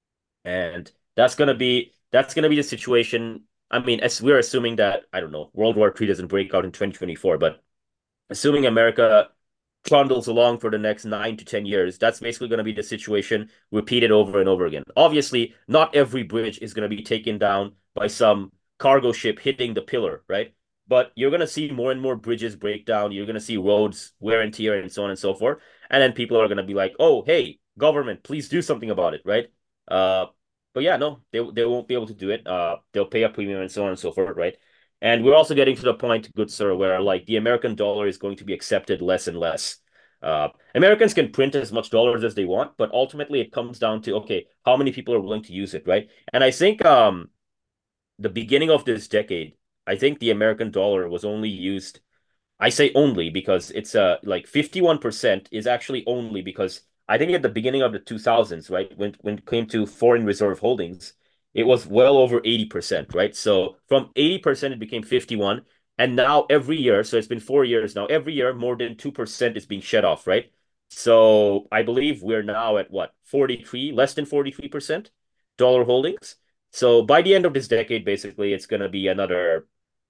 And that's gonna be the situation. I mean, as we're assuming that, I don't know, World War III doesn't break out in 2024, but assuming America trundles along for the next 9 to 10 years, that's basically going to be the situation repeated over and over again. Obviously, not every bridge is going to be taken down by some cargo ship hitting the pillar, right? But you're going to see more and more bridges break down. You're going to see roads wear and tear and so on and so forth. And then people are going to be like, oh, hey, government, please do something about it, right? Uh, but yeah, no, they won't be able to do it. They'll pay a premium and so on and so forth, right? And we're also getting to the point, good sir, where like the American dollar is going to be accepted less and less. Americans can print as much dollars as they want, but ultimately it comes down to okay, how many people are willing to use it, right? And I think the beginning of this decade, I think the American dollar was only used. I say only because it's like 51% is actually only because I think at the beginning of the 2000s, right, when it came to foreign reserve holdings, it was well over 80%, right? So from 80% it became 51, and now every year, so it's been 4 years now, every year more than 2% is being shed off, right? So I believe we're now at what, 43, less than 43% dollar holdings. So by the end of this decade, basically, it's going to be another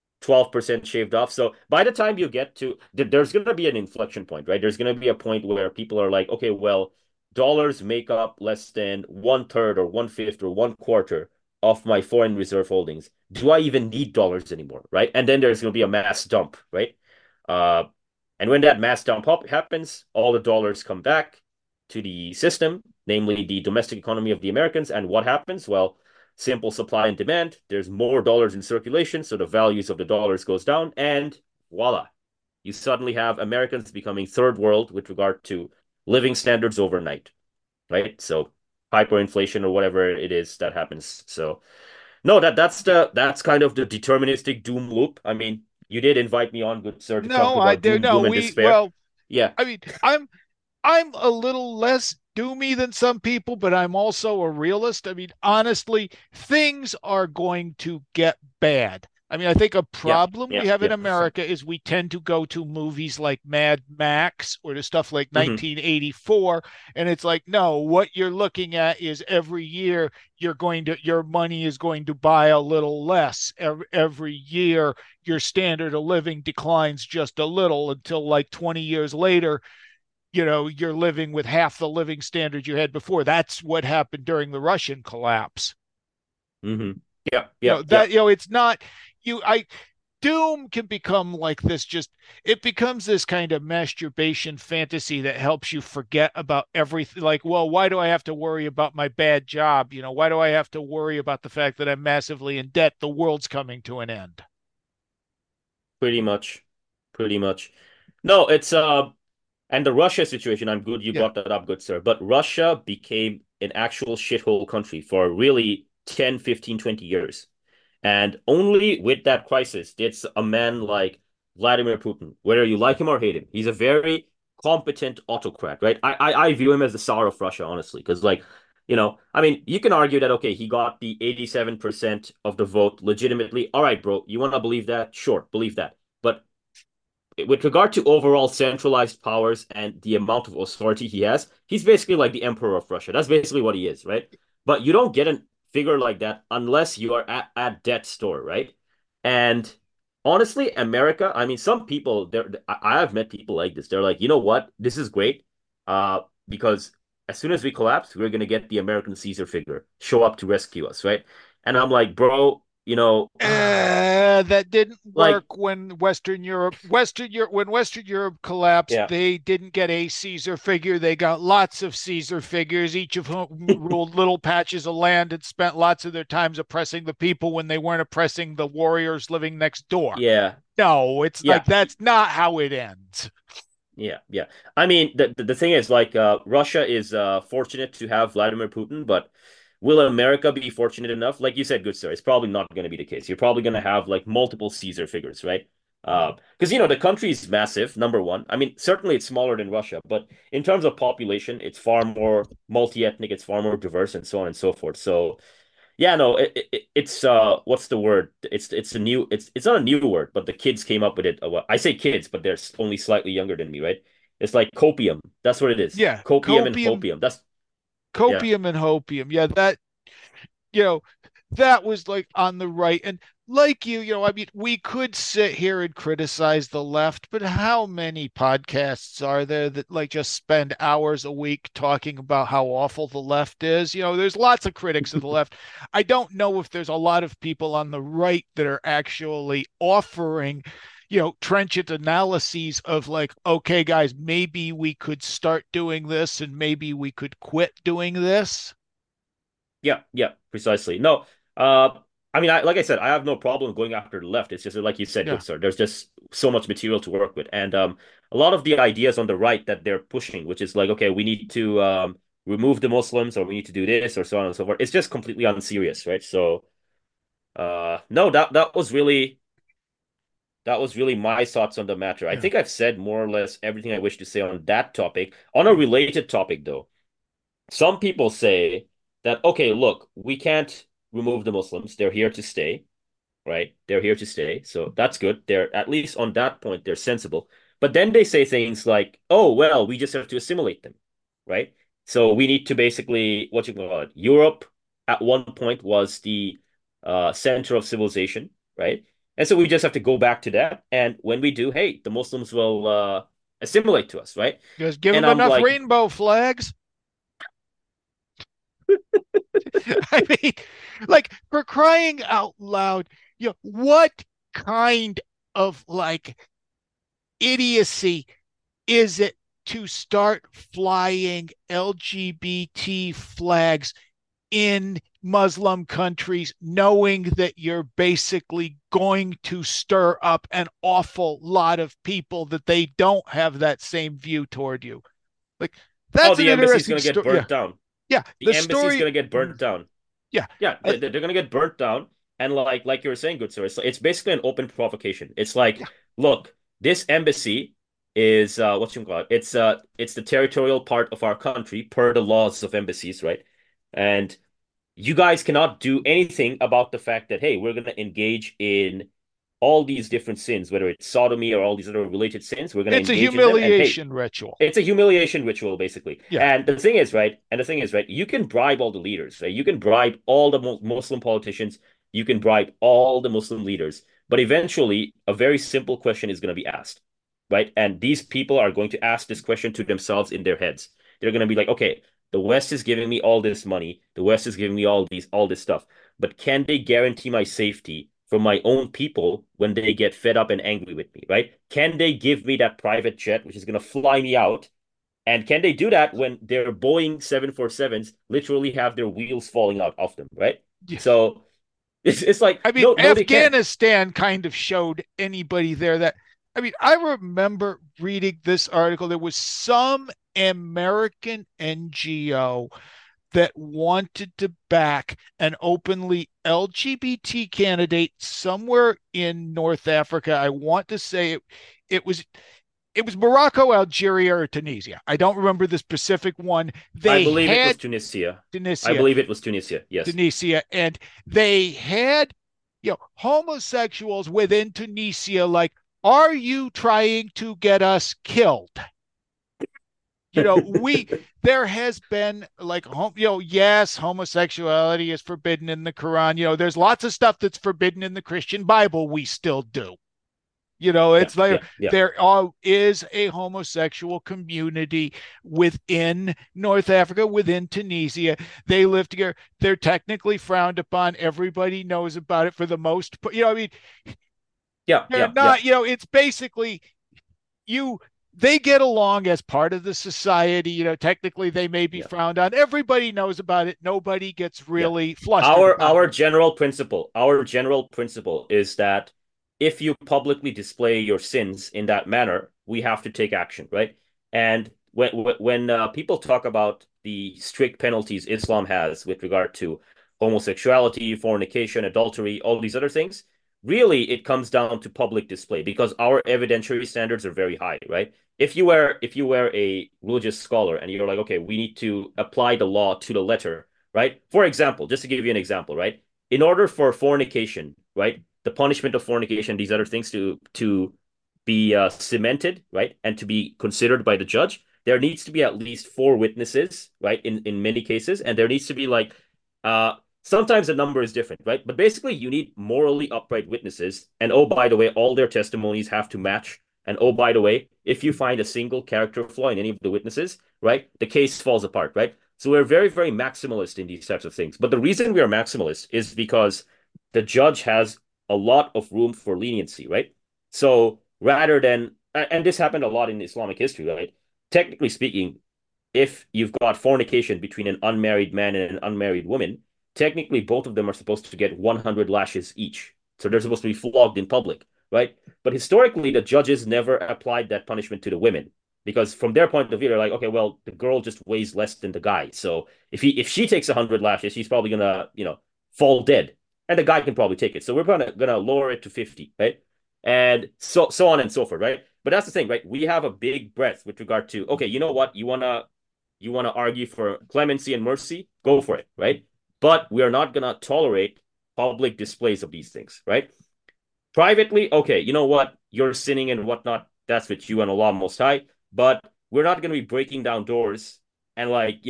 12% shaved off. So by the time you get to, there's going to be an inflection point, right? There's going to be a point where people are like, okay, well, dollars make up less than one third or one fifth or one quarter of my foreign reserve holdings. Do I even need dollars anymore, right? And then there's going to be a mass dump, right? Uh, and when that mass dump happens, all the dollars come back to the system, namely the domestic economy of the Americans. And what happens? Well, simple supply and demand. There's more dollars in circulation, so the values of the dollars goes down, and voila, you suddenly have Americans becoming third world with regard to living standards overnight, right? So hyperinflation or whatever it is that happens. So no, that's kind of the deterministic doom loop. I mean, you did invite me on, good sir, to talk No, I about do. doom, No, gloom, and we, despair. well, Yeah. I mean, I'm a little less doomy than some people, but I'm also a realist. I mean, honestly, things are going to get bad. I mean, I think a Yeah. problem we Yeah. have in Yeah. America is we tend to go to movies like Mad Max or to stuff like Hmm. 1984. And it's like, no, what you're looking at is every year your money is going to buy a little less. Every year, your standard of living declines just a little until like 20 years later, you're living with half the living standard you had before. That's what happened during the Russian collapse. Hmm. Yeah. you Yeah. know Yeah. that you know it's not you I Doom can become like this, just it becomes this kind of masturbation fantasy that helps you forget about everything. Like, well, why do I have to worry about my bad job? Why do I have to worry about the fact that I'm massively in debt? The world's coming to an end. Pretty much. Pretty much. No, it's and the Russia situation, I'm good you Yeah. brought that up, good sir. But Russia became an actual shithole country for really 10, 15, 20 years. And only with that crisis did a man like Vladimir Putin, whether you like him or hate him, he's a very competent autocrat, right? I view him as the Tsar of Russia, honestly, because like, I mean, you can argue that okay, he got the 87% of the vote legitimately. All right, bro, you want to believe that? Sure, believe that. But with regard to overall centralized powers and the amount of authority he has, he's basically like the emperor of Russia. That's basically what he is, right? But you don't get a figure like that unless you are at death's store, right? And honestly, America, I mean, some people there, I have met people like this. They're like, you know what? This is great. Because as soon as we collapse, we're gonna get the American Caesar figure show up to rescue us, right? And I'm like, bro, You know, That didn't like, work when Western Europe collapsed. yeah, They didn't get a Caesar figure. They got lots of Caesar figures, each of whom ruled little patches of land and spent lots of their times oppressing the people when they weren't oppressing the warriors living next door. yeah, No, it's yeah, like that's not how it ends. yeah, yeah. I mean, the thing is, like, Russia is fortunate to have Vladimir Putin, but will America be fortunate enough? Like you said, good sir, it's probably not going to be the case. You're probably going to have like multiple Caesar figures, right? Because the country is massive, number one. I mean, certainly it's smaller than Russia, but in terms of population, it's far more multi-ethnic, it's far more diverse, and so on and so forth. So yeah, no, it's what's the word? It's a new it's not a new word, but the kids came up with it. I say kids, but they're only slightly younger than me, right? It's like copium. That's what it is. Yeah, Copium and hopium. That's yeah. copium and hopium. Yeah, that you know, that was like on the right. And like I mean, we could sit here and criticize the left, but how many podcasts are there that like just spend hours a week talking about how awful the left is? There's lots of critics of the left. I don't know if there's a lot of people on the right that are actually offering trenchant analyses of like, okay, guys, maybe we could start doing this and maybe we could quit doing this. Yeah, yeah, precisely. No, I mean, like I said, I have no problem going after the left. It's just like you said, Yeah. good sir. There's just so much material to work with, and a lot of the ideas on the right that they're pushing, which is like, okay, we need to remove the Muslims, or we need to do this, or so on and so forth. It's just completely unserious, right? So, no, that was really my thoughts on the matter. I Yeah. think I've said more or less everything I wish to say on that topic. On a related topic, though. Some people say that, okay, look, we can't remove the Muslims. They're here to stay, right? They're here to stay. So that's good. They're at least on that point, they're sensible. But then they say things like, oh, well, we just have to assimilate them, right? So we need to basically, what you call it, Europe at one point was the center of civilization, right? And so we just have to go back to that. And when we do, hey, the Muslims will assimilate to us, right? Just give And them I'm enough like, rainbow flags. I mean, like for crying out loud, what kind of like idiocy is it to start flying LGBT flags in Muslim countries, knowing that you're basically going to stir up an awful lot of people that they don't have that same view toward you? Like, oh, that's an the embassy is interesting going to get story. Yeah. burnt down. Yeah. The The embassy is story. going to get burnt down. Yeah. Yeah, Uh, they're going to get burnt down. And like you were saying, good sir, it's basically an open provocation. It's like, yeah. look, this embassy is what you call it? It's the territorial part of our country per the laws of embassies, right? And you guys cannot do anything about the fact that, hey, we're going to engage in all these different sins, whether it's sodomy or all these other related sins. We're going to It's a engage in them. And hey, humiliation ritual. it's a humiliation ritual, basically. Yeah. And the thing is, right? And the thing is, right? You can bribe all the leaders, right? You can bribe all the Muslim politicians. You can bribe all the Muslim leaders. But eventually, a very simple question is going to be asked, right? And these people are going to ask this question to themselves in their heads. They're going to be like, okay, the West is giving me all this money. The West is giving me all this stuff. But can they guarantee my safety from my own people when they get fed up and angry with me, right? Can they give me that private jet, which is going to fly me out? And can they do that when their Boeing 747s literally have their wheels falling out of them, right? Yeah. So it's like, I mean, no, no, they can't. Afghanistan kind of showed anybody there that, I mean, I remember reading this article. There was some American NGO that wanted to back an openly LGBT candidate somewhere in North Africa. I want to say it was Morocco, Algeria, or Tunisia. I don't remember the specific one. I They believe it was had Tunisia. I Tunisia, believe it was Tunisia. Yes. Tunisia, and they had homosexuals within Tunisia. Like, are you trying to get us killed? We there has been like yes, homosexuality is forbidden in the Quran. There's lots of stuff that's forbidden in the Christian Bible. We still do. Yeah, It's like yeah, yeah, is a homosexual community within North Africa, within Tunisia. They live together. They're technically frowned upon. Everybody knows about it for the most part. I mean, yeah, they're yeah, yeah, not, it's basically you they get along as part of the society. Technically they may be yeah, frowned on. Everybody knows about it. Nobody gets yeah. really flustered Our about it. our general principle is that if you publicly display your sins in that manner, we have to take action, right? And when people talk about the strict penalties Islam has with regard to homosexuality, fornication, adultery, all these other things, really it comes down to public display because our evidentiary standards are very high, right? If you were a religious scholar and you're like, okay, we need to apply the law to the letter, right? For example, just to give you an example, right? In order for fornication, right, the punishment of fornication, these other things to be cemented, right, and to be considered by the judge, there needs to be at least four witnesses, right, in many cases, and there needs to be like uh sometimes the number is different, right? But basically, you need morally upright witnesses, and oh, by the way, all their testimonies have to match. And oh, by the way, if you find a single character flaw in any of the witnesses, right, the case falls apart, right? So we're very, very maximalist in these types of things. But the reason we are maximalist is because the judge has a lot of room for leniency, right? So rather than, and this happened a lot in Islamic history, right? Technically speaking, if you've got fornication between an unmarried man and an unmarried woman, technically both of them are supposed to get 100 lashes each. So they're supposed to be flogged in public, right? But historically, the judges never applied that punishment to the women because from their point of view, they're like, okay, well, the girl just weighs less than the guy. So if she takes 100 lashes, she's probably gonna, fall dead. And the guy can probably take it. So we're gonna lower it to 50, right? And so on and so forth, right? But that's the thing, right? We have a big breadth with regard to, okay, you know what? You wanna argue for clemency and mercy, go for it, right? But we are not gonna tolerate public displays of these things, right? Privately, okay, you know what? You're sinning and whatnot. That's with you and Allah Most High. But we're not gonna be breaking down doors and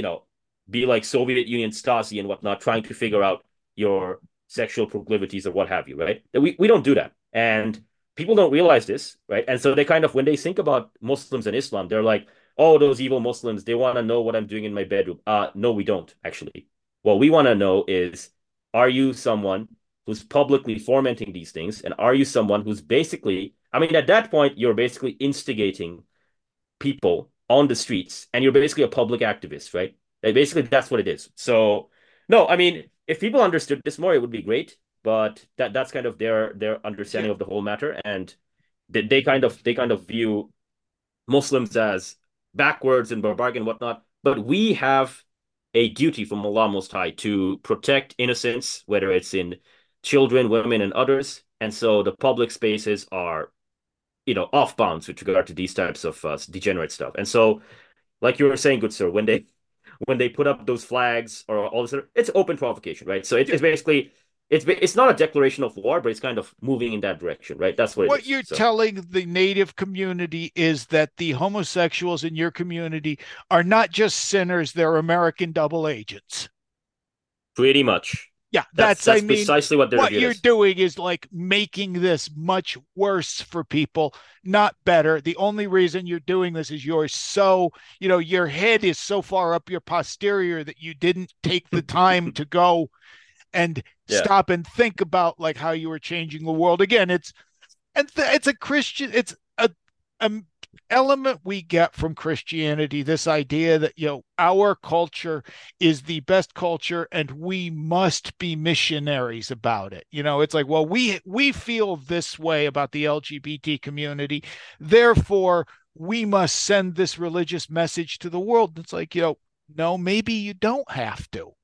be like Soviet Union Stasi and whatnot, trying to figure out your sexual proclivities or what have you, right? We don't do that. And people don't realize this, right? And so they kind of when they think about Muslims and Islam, they're like, oh, those evil Muslims, they want to know what I'm doing in my bedroom. No, we don't actually. What we want to know is, are you someone who's publicly fomenting these things? And are you someone who's basically, I mean, at that point, you're basically instigating people on the streets and you're basically a public activist, right? Basically, that's what it is. So, no, I mean, if people understood this more, it would be great. But that's kind of their Yeah. understanding of the whole matter, and they kind of view Muslims as backwards and barbaric and whatnot. But we have a duty from Allah Most High to protect innocence, whether it's in children, women, and others. And so the public spaces are, off bounds with regard to these types of degenerate stuff. And so, like you were saying, good sir, when they put up those flags or all this, it's open provocation, right? So Yeah. it's basically it's not a declaration of war, but it's kind of moving in that direction, right? That's what it What is. you're So telling the native community is that the homosexuals in your community are not just sinners, they're American double agents. pretty much, Yeah, that's I that's mean, precisely what they're what viewed you're as. doing is like making this much worse for people, not better. The only reason you're doing this is your head is so far up your posterior that you didn't take the time to go and Yeah. stop and think about like how you were changing the world. Again, it's a Christian, it's a element we get from Christianity, this idea that our culture is the best culture and we must be missionaries about it. It's like, well, we feel this way about the LGBT community, therefore we must send this religious message to the world. It's like, no, maybe you don't have to.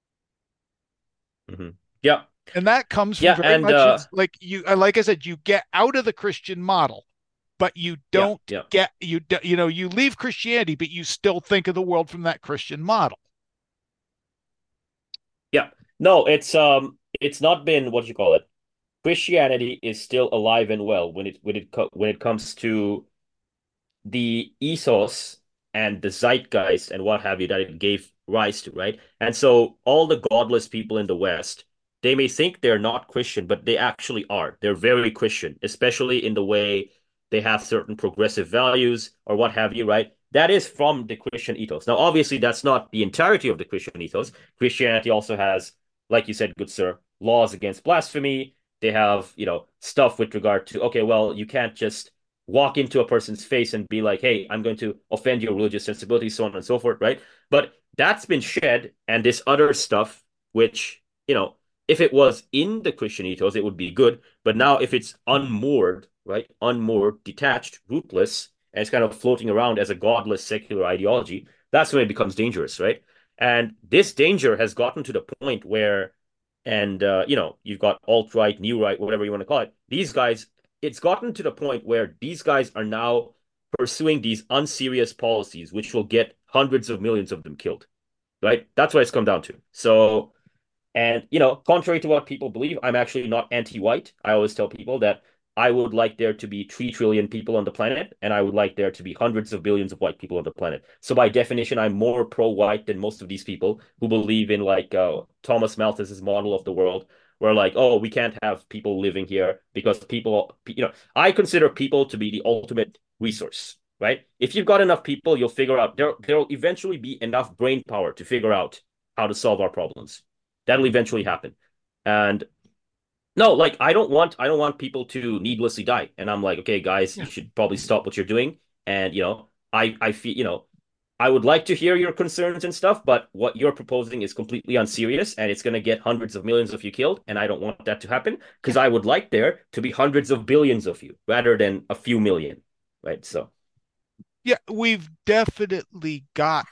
Hmm. Yeah. And that comes from Yeah. very And much, it's like like I said, you get out of the Christian model, but you yeah. don't Yeah. get you leave Christianity, but you still think of the world from that Christian model. Yeah. No, it's not been what you call it. Christianity is still alive and well when it comes to the ethos and the zeitgeist and what have you that it gave rise to, right? And so all the godless people in the West they may think they're not Christian, but they actually are. They're very Christian, especially in the way they have certain progressive values or what have you, right? That is from the Christian ethos. Now, obviously, that's not the entirety of the Christian ethos. Christianity also has, like you said, good sir, laws against blasphemy. They have, stuff with regard to, okay, well, you can't just walk into a person's face and be like, hey, I'm going to offend your religious sensibilities, so on and so forth, right? But that's been shed, and this other stuff, which, if it was in the Christian ethos, it would be good. But now, if it's unmoored, right, unmoored, detached, rootless, and it's kind of floating around as a godless secular ideology, that's when it becomes dangerous, right? And this danger has gotten to the point where, and you've got alt right, new right, whatever you want to call it. These guys, it's gotten to the point where these guys are now pursuing these unserious policies, which will get hundreds of millions of them killed, right? That's what it's come down to. So, and, contrary to what people believe, I'm actually not anti-white. I always tell people that I would like there to be 3 trillion people on the planet, and I would like there to be hundreds of billions of white people on the planet. So by definition, I'm more pro-white than most of these people who believe in like Thomas Malthus's model of the world, where like, oh, we can't have people living here because people, I consider people to be the ultimate resource, right? If you've got enough people, you'll figure out there'll eventually be enough brain power to figure out how to solve our problems. That'll eventually happen. And no, like I don't want people to needlessly die. And I'm like, okay, guys, you Yeah. should probably stop what you're doing. And I feel, I would like to hear your concerns and stuff, but what you're proposing is completely unserious and it's going to get hundreds of millions of you killed. And I don't want that to happen because Yeah. I would like there to be hundreds of billions of you rather than a few million. Right. So, Yeah, we've definitely got,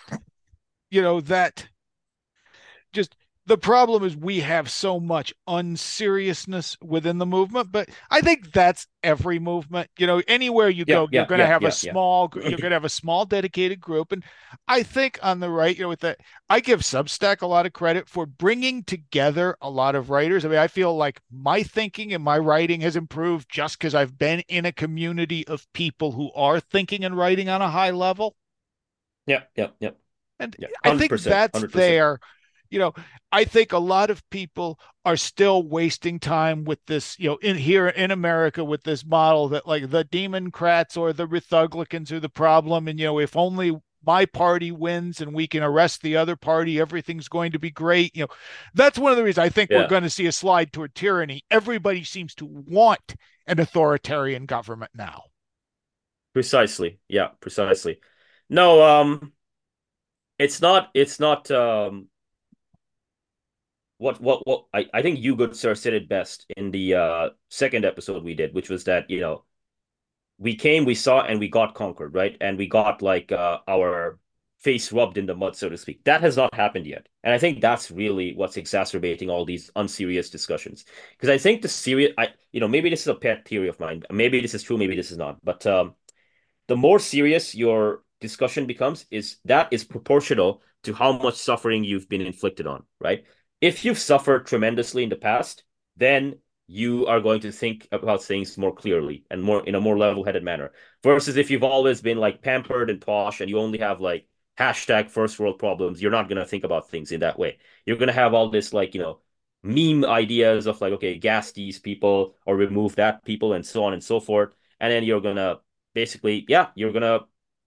that just the problem is we have so much unseriousness within the movement, but I think that's every movement. Anywhere you yeah, go, you're yeah, going to yeah, have a yeah, yeah. small you're going to have a small dedicated group. And I think on the right, with that, I give Substack a lot of credit for bringing together a lot of writers. I mean, I feel like my thinking and my writing has improved just because I've been in a community of people who are thinking and writing on a high level. Yeah, yeah, yeah, And yeah. I think 100%, that's 100%. there. You know, I think a lot of people are still wasting time with this, in here in America with this model that like the Democrats or the Republicans are the problem. And, if only my party wins and we can arrest the other party, everything's going to be great. That's one of the reasons I think we're Yeah, going to see a slide toward tyranny. Everybody seems to want an authoritarian government now. precisely. Yeah, precisely. No, it's not what I think you good sir said it best in the second episode we did, which was that, we came, we saw, and we got conquered, right? And we got like our face rubbed in the mud, so to speak. That has not happened yet. And I think that's really what's exacerbating all these unserious discussions. Because I think the serious maybe this is a pet theory of mine. Maybe this is true, maybe this is not. But the more serious your discussion becomes, is proportional to how much suffering you've been inflicted on, right? If you've suffered tremendously in the past, then you are going to think about things more clearly and more in a more level-headed manner. Versus if you've always been like pampered and posh and you only have like hashtag first world problems, you're not going to think about things in that way. You're going to have all this like, meme ideas of like, okay, gas these people or remove that people and so on and so forth. And then you're going to basically, yeah, you're gonna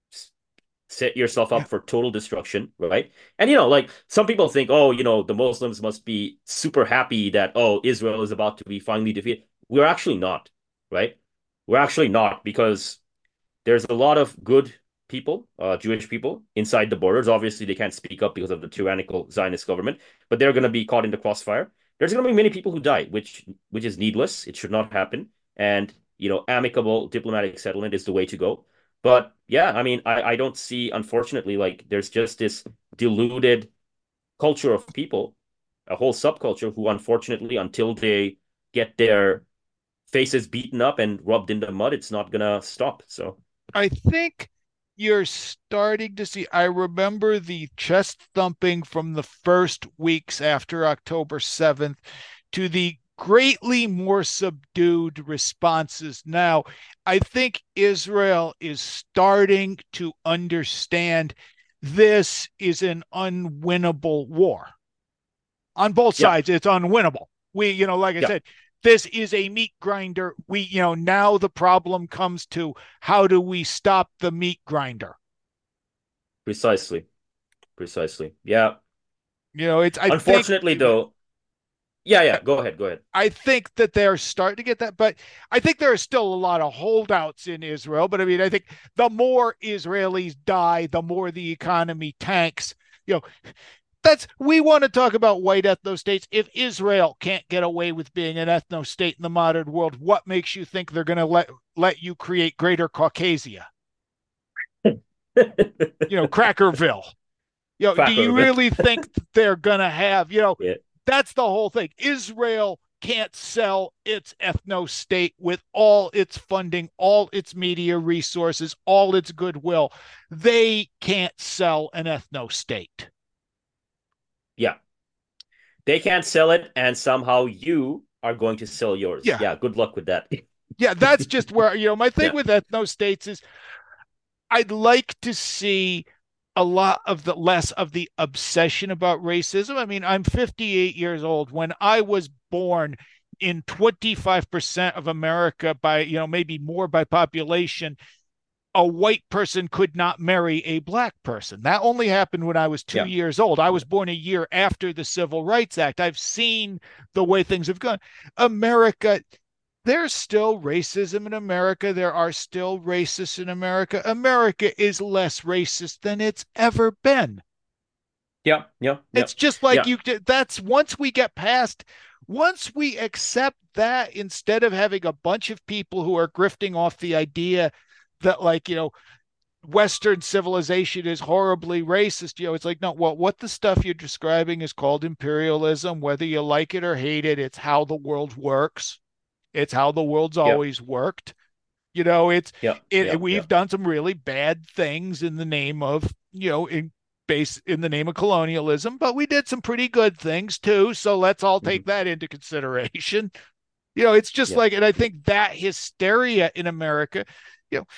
set yourself Yeah. up for total destruction, right? And like some people think, oh, the Muslims must be super happy that Israel is about to be finally defeated. We're actually not, right? We're actually not because there's a lot of good people, Jewish people inside the borders. Obviously, they can't speak up because of the tyrannical Zionist government, but they're going to be caught in the crossfire. There's going to be many people who die, which is needless. It should not happen. And amicable diplomatic settlement is the way to go. But yeah, I mean, I don't see, unfortunately, like there's just this deluded culture of people, a whole subculture who, unfortunately, until they get their faces beaten up and rubbed in the mud, it's not gonna stop. So. I think you're starting to see. I remember the chest thumping from the first weeks after October 7th to the greatly more subdued responses now. I think Israel is starting to understand this is an unwinnable war. On both Yeah, sides, it's unwinnable. Like I Yeah, said, this is a meat grinder. Now the problem comes to how do we stop the meat grinder? precisely. Precisely. Yeah. It's, I think, Unfortunately, though, yeah, yeah. Go ahead. Go ahead. I think that they're starting to get that, but I think there are still a lot of holdouts in Israel. But I mean, I think the more Israelis die, the more the economy tanks. You know, we want to talk about white ethno states. If Israel can't get away with being an ethno state in the modern world, what makes you think they're going to let you create Greater Caucasia? Crackerville. Do you Crackerville. really think they're going to have, Yeah. that's the whole thing. Israel can't sell its ethno state with all its funding, all its media resources, all its goodwill. They can't sell an ethno state. Yeah. They can't sell it, and somehow you are going to sell yours. Yeah. Yeah. Good luck with that. Yeah. That's just where, my thing Yeah. with ethno states is I'd like to see a lot of the less of the obsession about racism. I mean, I'm 58 years old. When I was born, in 25% of America, by maybe more by population, a white person could not marry a black person. That only happened when I was two Yeah. years old. I was born a year after the Civil Rights Act. I've seen the way things have gone. America, there's still racism in America. There are still racists in America. America is less racist than it's ever been. Yeah. Yeah. Yeah. It's just like Yeah. that's once we accept that, instead of having a bunch of people who are grifting off the idea that, like, Western civilization is horribly racist, it's like, no, well, what the stuff you're describing is called imperialism, whether you like it or hate it. It's how the world works. It's how the world's Yeah. always worked. It's Yeah. it. Yeah. Yeah. We've done some really bad things in the name of in the name of colonialism, but we did some pretty good things too. So let's all Mhm. take that into consideration. It's just Yeah. like, and I think that hysteria in America, you know,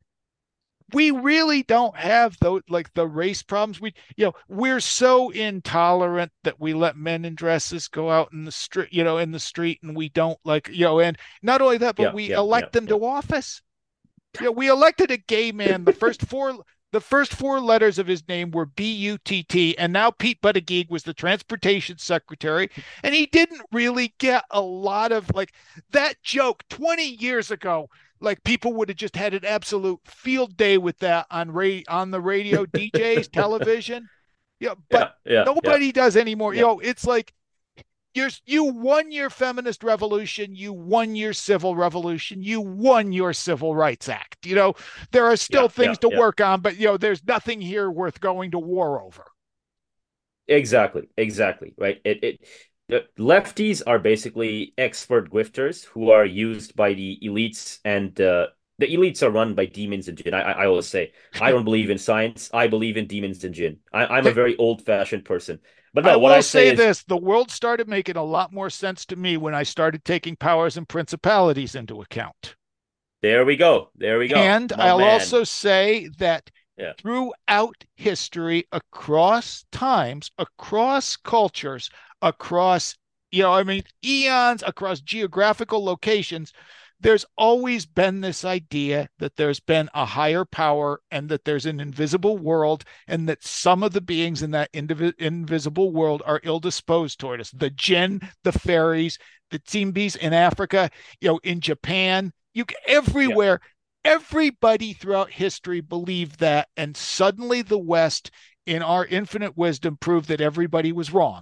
we really don't have those, like, the race problems. We're so intolerant that we let men in dresses go out in the street, and we don't, like, and not only that, but Yeah. we Yeah. Yeah. elect them Yeah. to office. We elected a gay man. The first four letters of his name were Butt, and now Pete Buttigieg was the transportation secretary, and he didn't really get a lot of, like, that joke 20 years ago. Like, people would have just had an absolute field day with that on the radio, DJs, television. But Yeah. Yeah. Yeah. nobody does anymore. Yeah. It's like, you won your feminist revolution, you won your civil revolution, you won your Civil Rights Act. There are still Yeah. things Yeah. to Yeah. work on, but there's nothing here worth going to war over. Exactly. Exactly. Right. The lefties are basically expert grifters who are used by the elites, and the elites are run by demons and jinn. I always say I don't believe in science. I believe in demons and jinn. I'm a very old-fashioned person. But I no, what I will say say is this: the world started making a lot more sense to me when I started taking powers and principalities into account. there we go. There we go. And My I'll man. also say that Yeah. throughout history, across times, across cultures, across, I mean, eons, across geographical locations, there's always been this idea that there's been a higher power and that there's an invisible world, and that some of the beings in that invisible world are ill disposed toward us. The jinn, the fairies, the Tsimbis in Africa, in Japan, Yeah. everywhere. Everybody throughout history believed that, and suddenly the West, in our infinite wisdom, proved that everybody was wrong.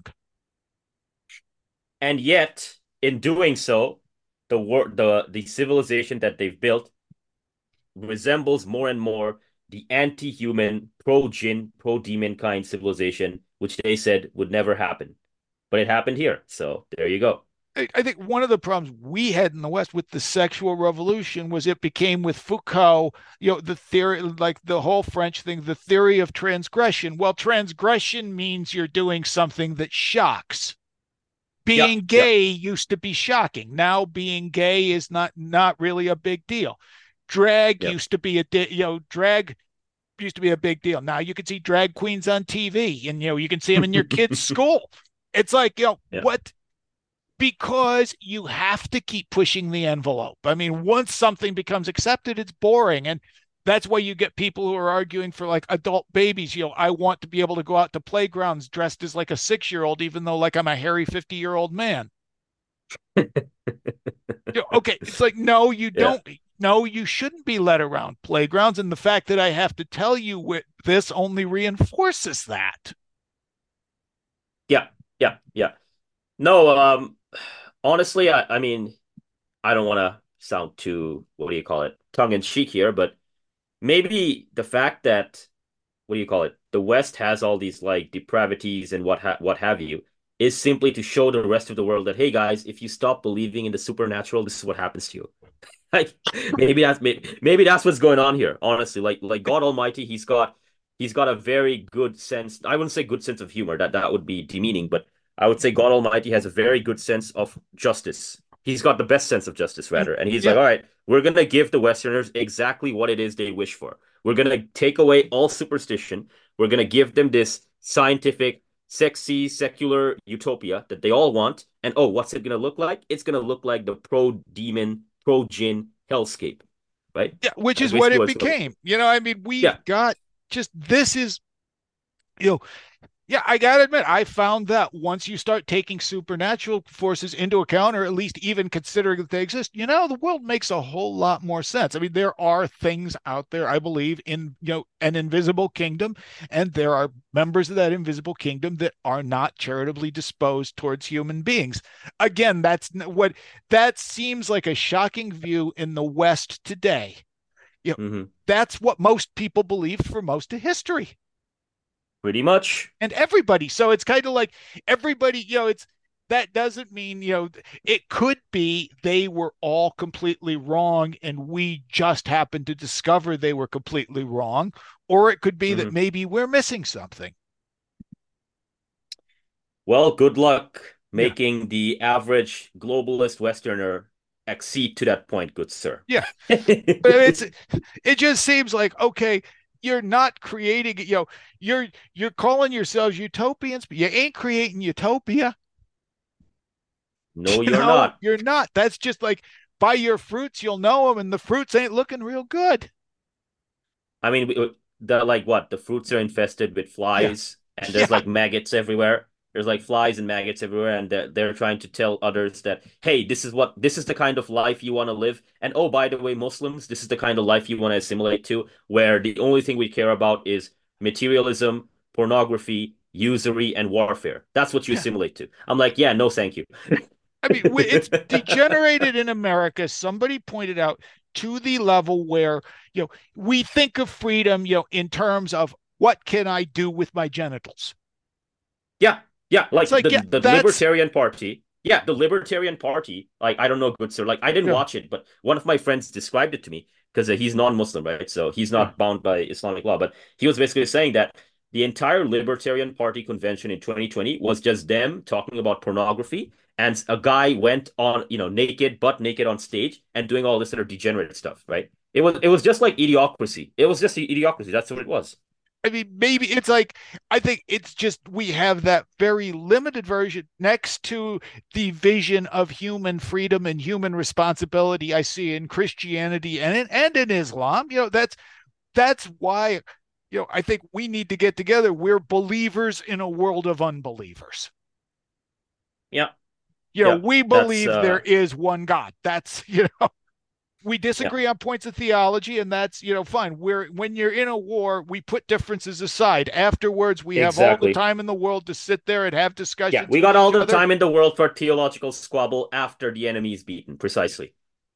And yet, in doing so, the civilization that they've built resembles more and more the anti-human, pro-jinn, pro-demon kind civilization, which they said would never happen. But it happened here. So there you go. I think one of the problems we had in the West with the sexual revolution was it became, with Foucault, the theory, like the whole French thing, the theory of transgression. Well, transgression means you're doing something that shocks. Yeah, Being yeah, gay used to be shocking. Now being gay is not really a big deal. Drag yeah, used to be drag used to be a big deal. Now you can see drag queens on TV, and you can see them in your kids' school. It's like, yeah. what because you have to keep pushing the envelope. I mean, once something becomes accepted, it's boring. And that's why you get people who are arguing for like adult babies. I want to be able to go out to playgrounds dressed as like a 6-year-old, even though like I'm a hairy 50-year-old man. Okay, it's like, no, you Yeah. don't. No, you shouldn't be led around playgrounds. And the fact that I have to tell you this only reinforces that. Yeah. Yeah. Yeah. No, honestly, I mean, I don't want to sound too, what do you call it, tongue in cheek here, but maybe the fact that, what do you call it, the West has all these like depravities and what have you, is simply to show the rest of the world that, hey guys, if you stop believing in the supernatural, this is what happens to you. Like maybe that's what's going on here, honestly. Like God Almighty, he's got a very good sense. I wouldn't say good sense of humor. That would be demeaning, but I would say God Almighty has a very good sense of justice. He's got the best sense of justice, rather. And he's Yeah, like, all right, we're gonna give the Westerners exactly what it is they wish for. We're gonna take away all superstition. We're gonna give them this scientific, sexy, secular utopia that they all want. And oh, what's it gonna look like? It's gonna look like the pro-demon, pro-jinn hellscape, right? yeah, which That's is what basically it what it's gonna look became. like. I mean, we've Yeah. got just this is, you know, yeah, I got to admit, I found that once you start taking supernatural forces into account, or at least even considering that they exist, the world makes a whole lot more sense. I mean, there are things out there, I believe, in, an invisible kingdom, and there are members of that invisible kingdom that are not charitably disposed towards human beings. Again, that seems like a shocking view in the West today. You know, Hmm. that's what most people believed for most of history Pretty much. and everybody. So it's kind of like everybody, it's that doesn't mean, it could be they were all completely wrong and we just happened to discover they were completely wrong. Or it could be that Hmm. maybe we're missing something. Well, good luck Yeah. making the average globalist Westerner accede to that point, good sir. Yeah. But it just seems like, okay, you're not creating, you're calling yourselves utopians, but you ain't creating utopia. No, you're not. You're not. That's just like by your fruits, you'll know them, and the fruits ain't looking real good. I mean, the like what? The fruits are infested with Yeah. flies, and there's Yeah. like maggots everywhere. There's like flies and maggots everywhere, and they're trying to tell others that, hey, this is the kind of life you want to live. And oh, by the way, Muslims, this is the kind of life you want to assimilate to, where the only thing we care about is materialism, pornography, usury, and warfare. That's what you Yeah. assimilate to. I'm like, yeah, no, thank you. I mean, it's degenerated in America. Somebody pointed out to the level where, we think of freedom, in terms of what can I do with my genitals? Yeah, yeah, It's like like, the yeah, the that's, Libertarian Party. Yeah, the Libertarian Party. Like I don't know, good sir. Like I didn't yeah, watch it, but one of my friends described it to me because he's non-Muslim, right? So he's yeah, not bound by Islamic law. But he was basically saying that the entire Libertarian Party convention in 2020 was just them talking about pornography, and a guy went on, naked, butt naked on stage and doing all this sort of degenerate stuff, right? It was just like idiocracy. It was just idiocracy. That's what it was. I mean, maybe it's like, I think it's just we have that very limited version next to the vision of human freedom and human responsibility I see in Christianity and in Islam. That's why, I think we need to get together. We're believers in a world of unbelievers. Yeah, yeah. We That's believe there is one God. That's, we yeah, disagree on points of theology, and that's, fine. When you're in a war, we put differences aside. Afterwards, we have all the exactly. time in the world to sit there and have Yeah, discussions we with got all each the other. time in the world for theological squabble after the enemy is beaten. Precisely.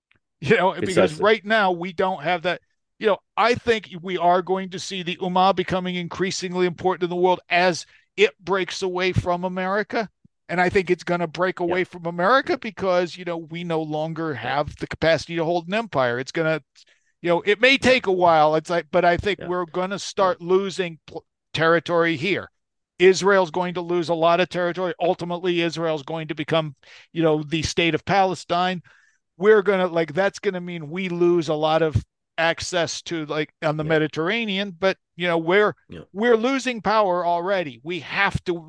Because Precisely. right now we don't have that. I think we are going to see the Ummah becoming increasingly important in the world as it breaks away from America. And I think it's going to break Yeah. away from America Yeah. because, we no longer Yeah. have the capacity to hold an empire. It's going to, it may Yeah. take a while. It's like, but I think Yeah. we're going to Yeah. start losing territory here. Israel's going to lose a lot of territory. Ultimately, Israel's going to become, the state of Palestine. We're going to like, that's going to mean we lose a lot of access to like on the Yeah. Mediterranean, but we're Yeah. we're losing power already. We have to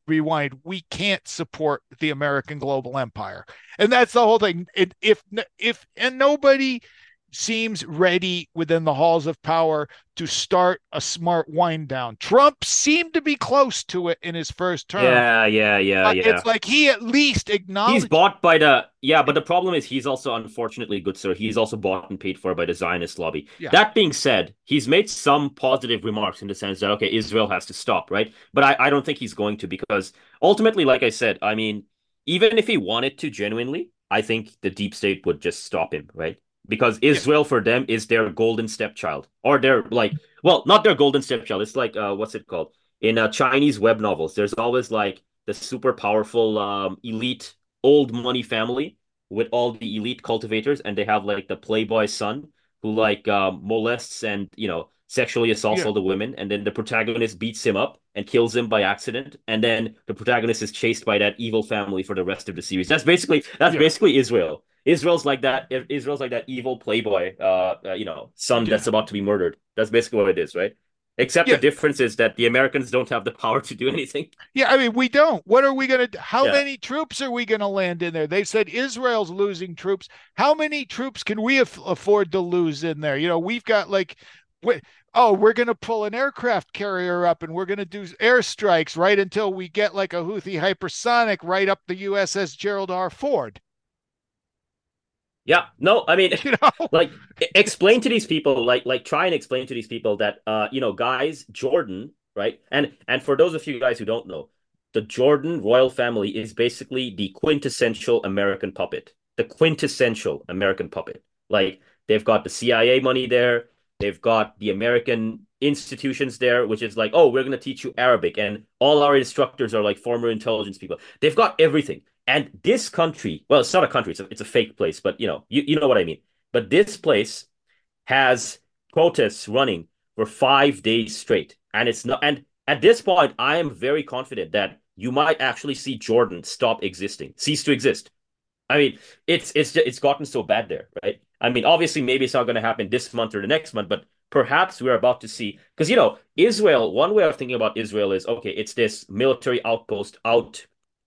rewind, we can't support the American global empire. And that's the whole thing. If and nobody seems ready within the halls of power to start a smart wind down. Trump seemed to be close to it in his first term, Yeah, yeah, yeah, but it's yeah. like he at least He's acknowledged. bought by the yeah, but the problem is he's also unfortunately good, sir. He's also bought and paid for by the Zionist lobby. Yeah, That being said, he's made some positive remarks in the sense that okay, Israel has to stop, right? But I don't think he's going to because ultimately, like I said, I mean, even if he wanted to genuinely, I think the deep state would just stop him, right? Because yeah, Israel for them is their golden stepchild, or their like, well, not their golden stepchild. It's like what's it called? In Chinese web novels, there's always like the super powerful elite old money family with all the elite cultivators, and they have like the playboy son who like molests and sexually assaults yeah, all the women, and then the protagonist beats him up and kills him by accident, and then the protagonist is chased by that evil family for the rest of the series. That's yeah, basically Israel. Israel's like that. Israel's like that evil playboy, son yeah, that's about to be murdered. That's basically what it is, right? Except the yeah. difference is that the Americans don't have the power to do anything. Yeah, I mean, we don't. What are we going to, how Yeah. many troops are we going to land in there? They said Israel's losing troops. How many troops can we afford to lose in there? We've got like, we, oh, we're going to pull an aircraft carrier up and we're going to do airstrikes right until we get like a Houthi hypersonic right up the USS Gerald R. Ford. Yeah, no, I mean, You know? like explain to these people, like try and explain to these people that guys, Jordan, right? And for those of you guys who don't know, the Jordan royal family is basically the quintessential American puppet. The quintessential American puppet. Like they've got the CIA money there, they've got the American institutions there, which is like, oh, we're gonna teach you Arabic, and all our instructors are like former intelligence people. They've got everything. And this country, well, it's not a country, it's a fake place, but you know what I mean. But this place has protests running for 5 days straight. And it's not, and at this point, I am very confident that you might actually see Jordan stop existing, cease to exist. I mean, it's gotten so bad there, right? I mean, obviously, maybe it's not going to happen this month or the next month, but perhaps we're about to see because Israel. One way of thinking about Israel is okay, it's this military outpost out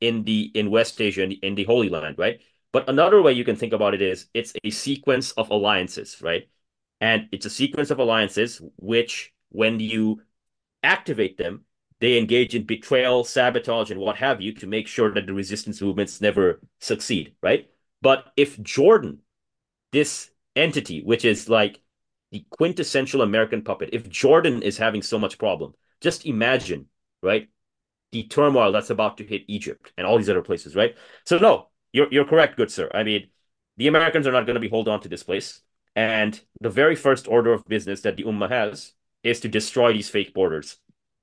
in West Asia in the Holy Land, right? But another way you can think about it is it's a sequence of alliances, right? And it's a sequence of alliances which, when you activate them, they engage in betrayal, sabotage, and what have you to make sure that the resistance movements never succeed, right? But if Jordan, this entity, which is like the quintessential American puppet, if Jordan is having so much problem, just imagine, right? The turmoil that's about to hit Egypt and all these other places, right? So no, you're correct, good sir. I mean, the Americans are not going to be hold on to this place. And the very first order of business that the Ummah has is to destroy these fake borders.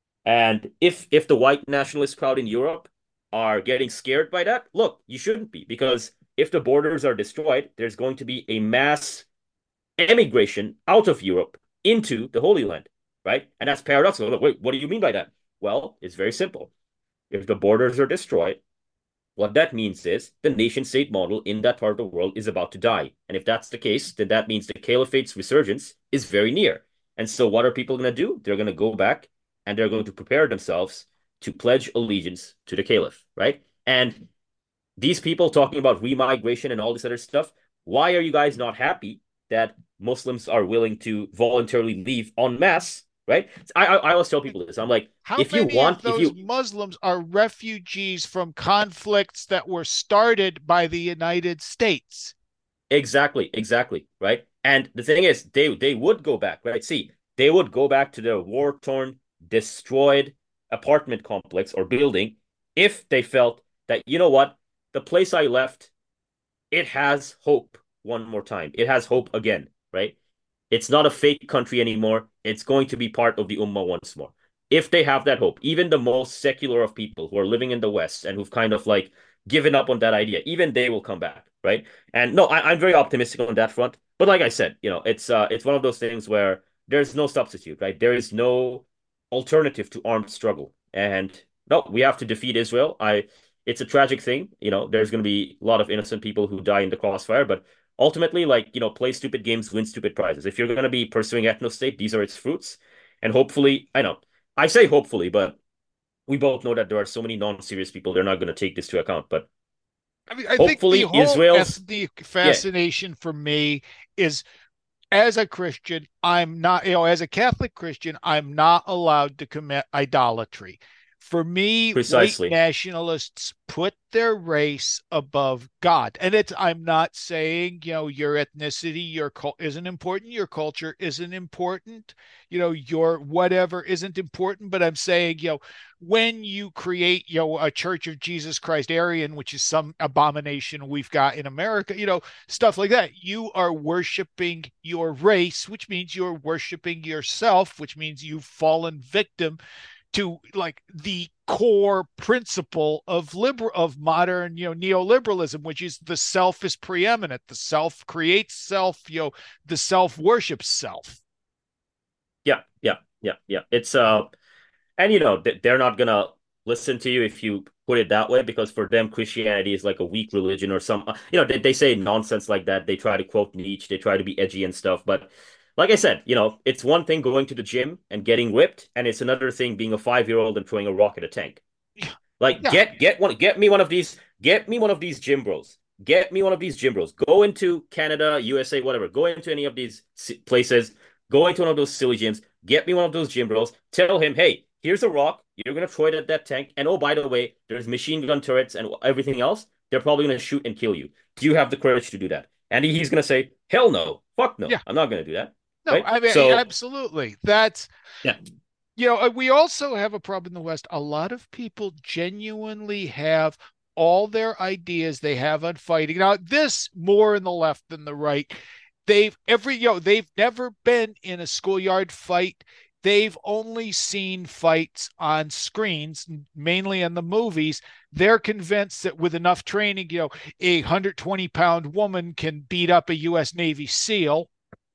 And if the white nationalist crowd in Europe are getting scared by that, look, you shouldn't be because if the borders are destroyed, there's going to be a mass emigration out of Europe into the Holy Land, right? And that's paradoxical. Look, wait, what do you mean by that? Well, it's very simple. If the borders are destroyed, what that means is the nation state model in that part of the world is about to die. And if that's the case, then that means the caliphate's resurgence is very near. And so, what are people going to do? They're going to go back and they're going to prepare themselves to pledge allegiance to the caliph, right? And these people talking about remigration and all this other stuff, why are you guys not happy that Muslims are willing to voluntarily leave en masse, right? I always tell people this. I'm like, How many of if those you Muslims are refugees from conflicts that were started by the United States? exactly, right? And the thing is, they would go back, right? See, they would go back to the war torn, destroyed apartment complex or building if they felt that you know what, the place I left, it has hope one more time. It has hope again, right? It's not a fake country anymore. It's going to be part of the Ummah once more. If they have that hope, even the most secular of people who are living in the West and who've kind of like given up on that idea, even they will come back, right? And no, I'm very optimistic on that front. But like I said, it's one of those things where there's no substitute, right? There is no alternative to armed struggle. And no, we have to defeat Israel. It's a tragic thing. There's going to be a lot of innocent people who die in the crossfire, but ultimately, like, play stupid games, win stupid prizes. If you're going to be pursuing ethno state, these are its fruits. And hopefully, I know I say hopefully, but we both know that there are so many non-serious people, they're not going to take this to account. But I mean, I think the hopefully, whole Israel's, ethnic yeah, fascination for me is, as a Christian, I'm not, as a Catholic Christian, I'm not allowed to commit idolatry. For me, white precisely. nationalists put their race above God. And I'm not saying, your ethnicity, your isn't important, your culture isn't important, your whatever isn't important. But I'm saying, when you create, a Church of Jesus Christ Aryan, which is some abomination we've got in America, stuff like that. You are worshiping your race, which means you're worshiping yourself, which means you've fallen victim to like the core principle of modern, neoliberalism, which is the self is preeminent, the self creates self, the self worships self. Yeah, yeah, yeah, yeah. It's and they're not gonna listen to you if you put it that way, because for them Christianity is like a weak religion or some they say nonsense like that. They try to quote Nietzsche, they try to be edgy and stuff, but like I said, it's one thing going to the gym and getting ripped, and it's another thing being a 5-year-old and throwing a rock at a tank. Like Yeah, get me one of these gym bros. Get me one of these gym bros. Go into Canada, USA, whatever. Go into any of these places. Go into one of those silly gyms. Get me one of those gym bros. Tell him, hey, here's a rock. You're gonna throw it at that tank. And oh, by the way, there's machine gun turrets and everything else. They're probably gonna shoot and kill you. Do you have the courage to do that? And he's gonna say, hell no, fuck no, yeah. I'm not gonna do that. No, Right? I mean, So absolutely. That's, yeah, we also have a problem in the West. A lot of people genuinely have all their ideas they have on fighting. Now, this more in the left than the right. They've never been in a schoolyard fight. They've only seen fights on screens, mainly in the movies. They're convinced that with enough training, a 120-pound woman can beat up a U.S. Navy SEAL.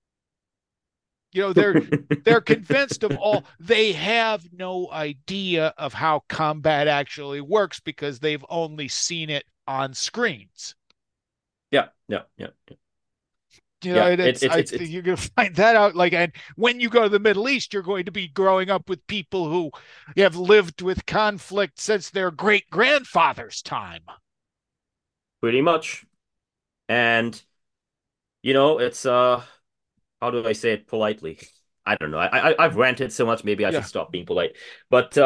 They're convinced of all. They have no idea of how combat actually works because they've only seen it on screens. yeah, yeah, yeah, yeah. And I think you're going to find that out. Like, and when you go to the Middle East, you're going to be growing up with people who have lived with conflict since their great grandfather's time. Pretty much. And it's how do I say it politely? I don't know. I've ranted so much, maybe I should Yeah, stop being polite. But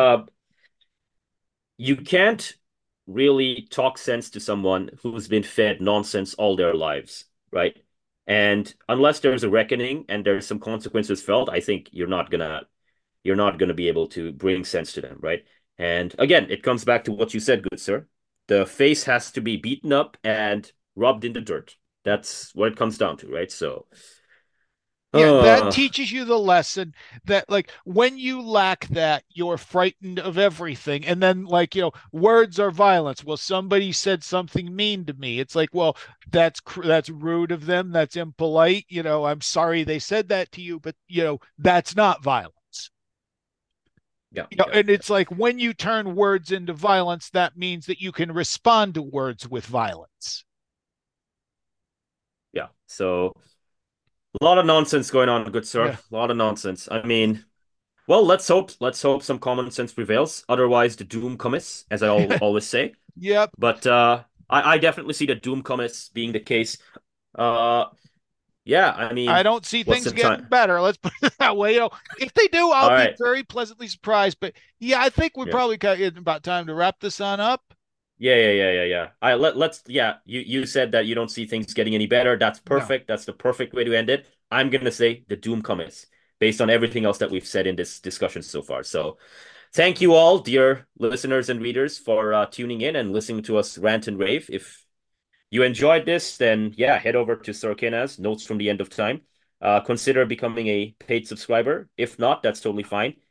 you can't really talk sense to someone who's been fed nonsense all their lives, right? And unless there's a reckoning and there's some consequences felt, I think you're not gonna be able to bring sense to them, right? And again, it comes back to what you said, good sir. The face has to be beaten up and rubbed in the dirt. That's what it comes down to, right? So, yeah, that uh, teaches you the lesson that, like, when you lack that, you're frightened of everything. And then, like, words are violence. Well, somebody said something mean to me. It's like, well, that's rude of them. That's impolite. I'm sorry they said that to you, but that's not violence. yeah, yeah, And yeah, it's like when you turn words into violence, that means that you can respond to words with violence. yeah. So a lot of nonsense going on, good sir. Yeah. A lot of nonsense. I mean, well, let's hope some common sense prevails. Otherwise, the doom cometh, as I always say. Yep. But I definitely see the doom cometh being the case. Uh, yeah, I I mean, don't see what's things the getting time? better. Let's put it that way. If they do, I'll All be right. very pleasantly surprised. But yeah, I think we Yeah. probably got it about time to wrap this on up. Yeah, yeah, yeah, yeah, yeah. Let's yeah, you said that you don't see things getting any better. That's No. perfect. That's the perfect way to end it. I'm gonna say the doom cometh based on everything else that we've said in this discussion so far. So thank you all, dear listeners and readers, for tuning in and listening to us rant and rave. If you enjoyed this, then yeah, head over to Sorokina's Notes from the End of Time. Consider becoming a paid subscriber. If not, that's totally fine.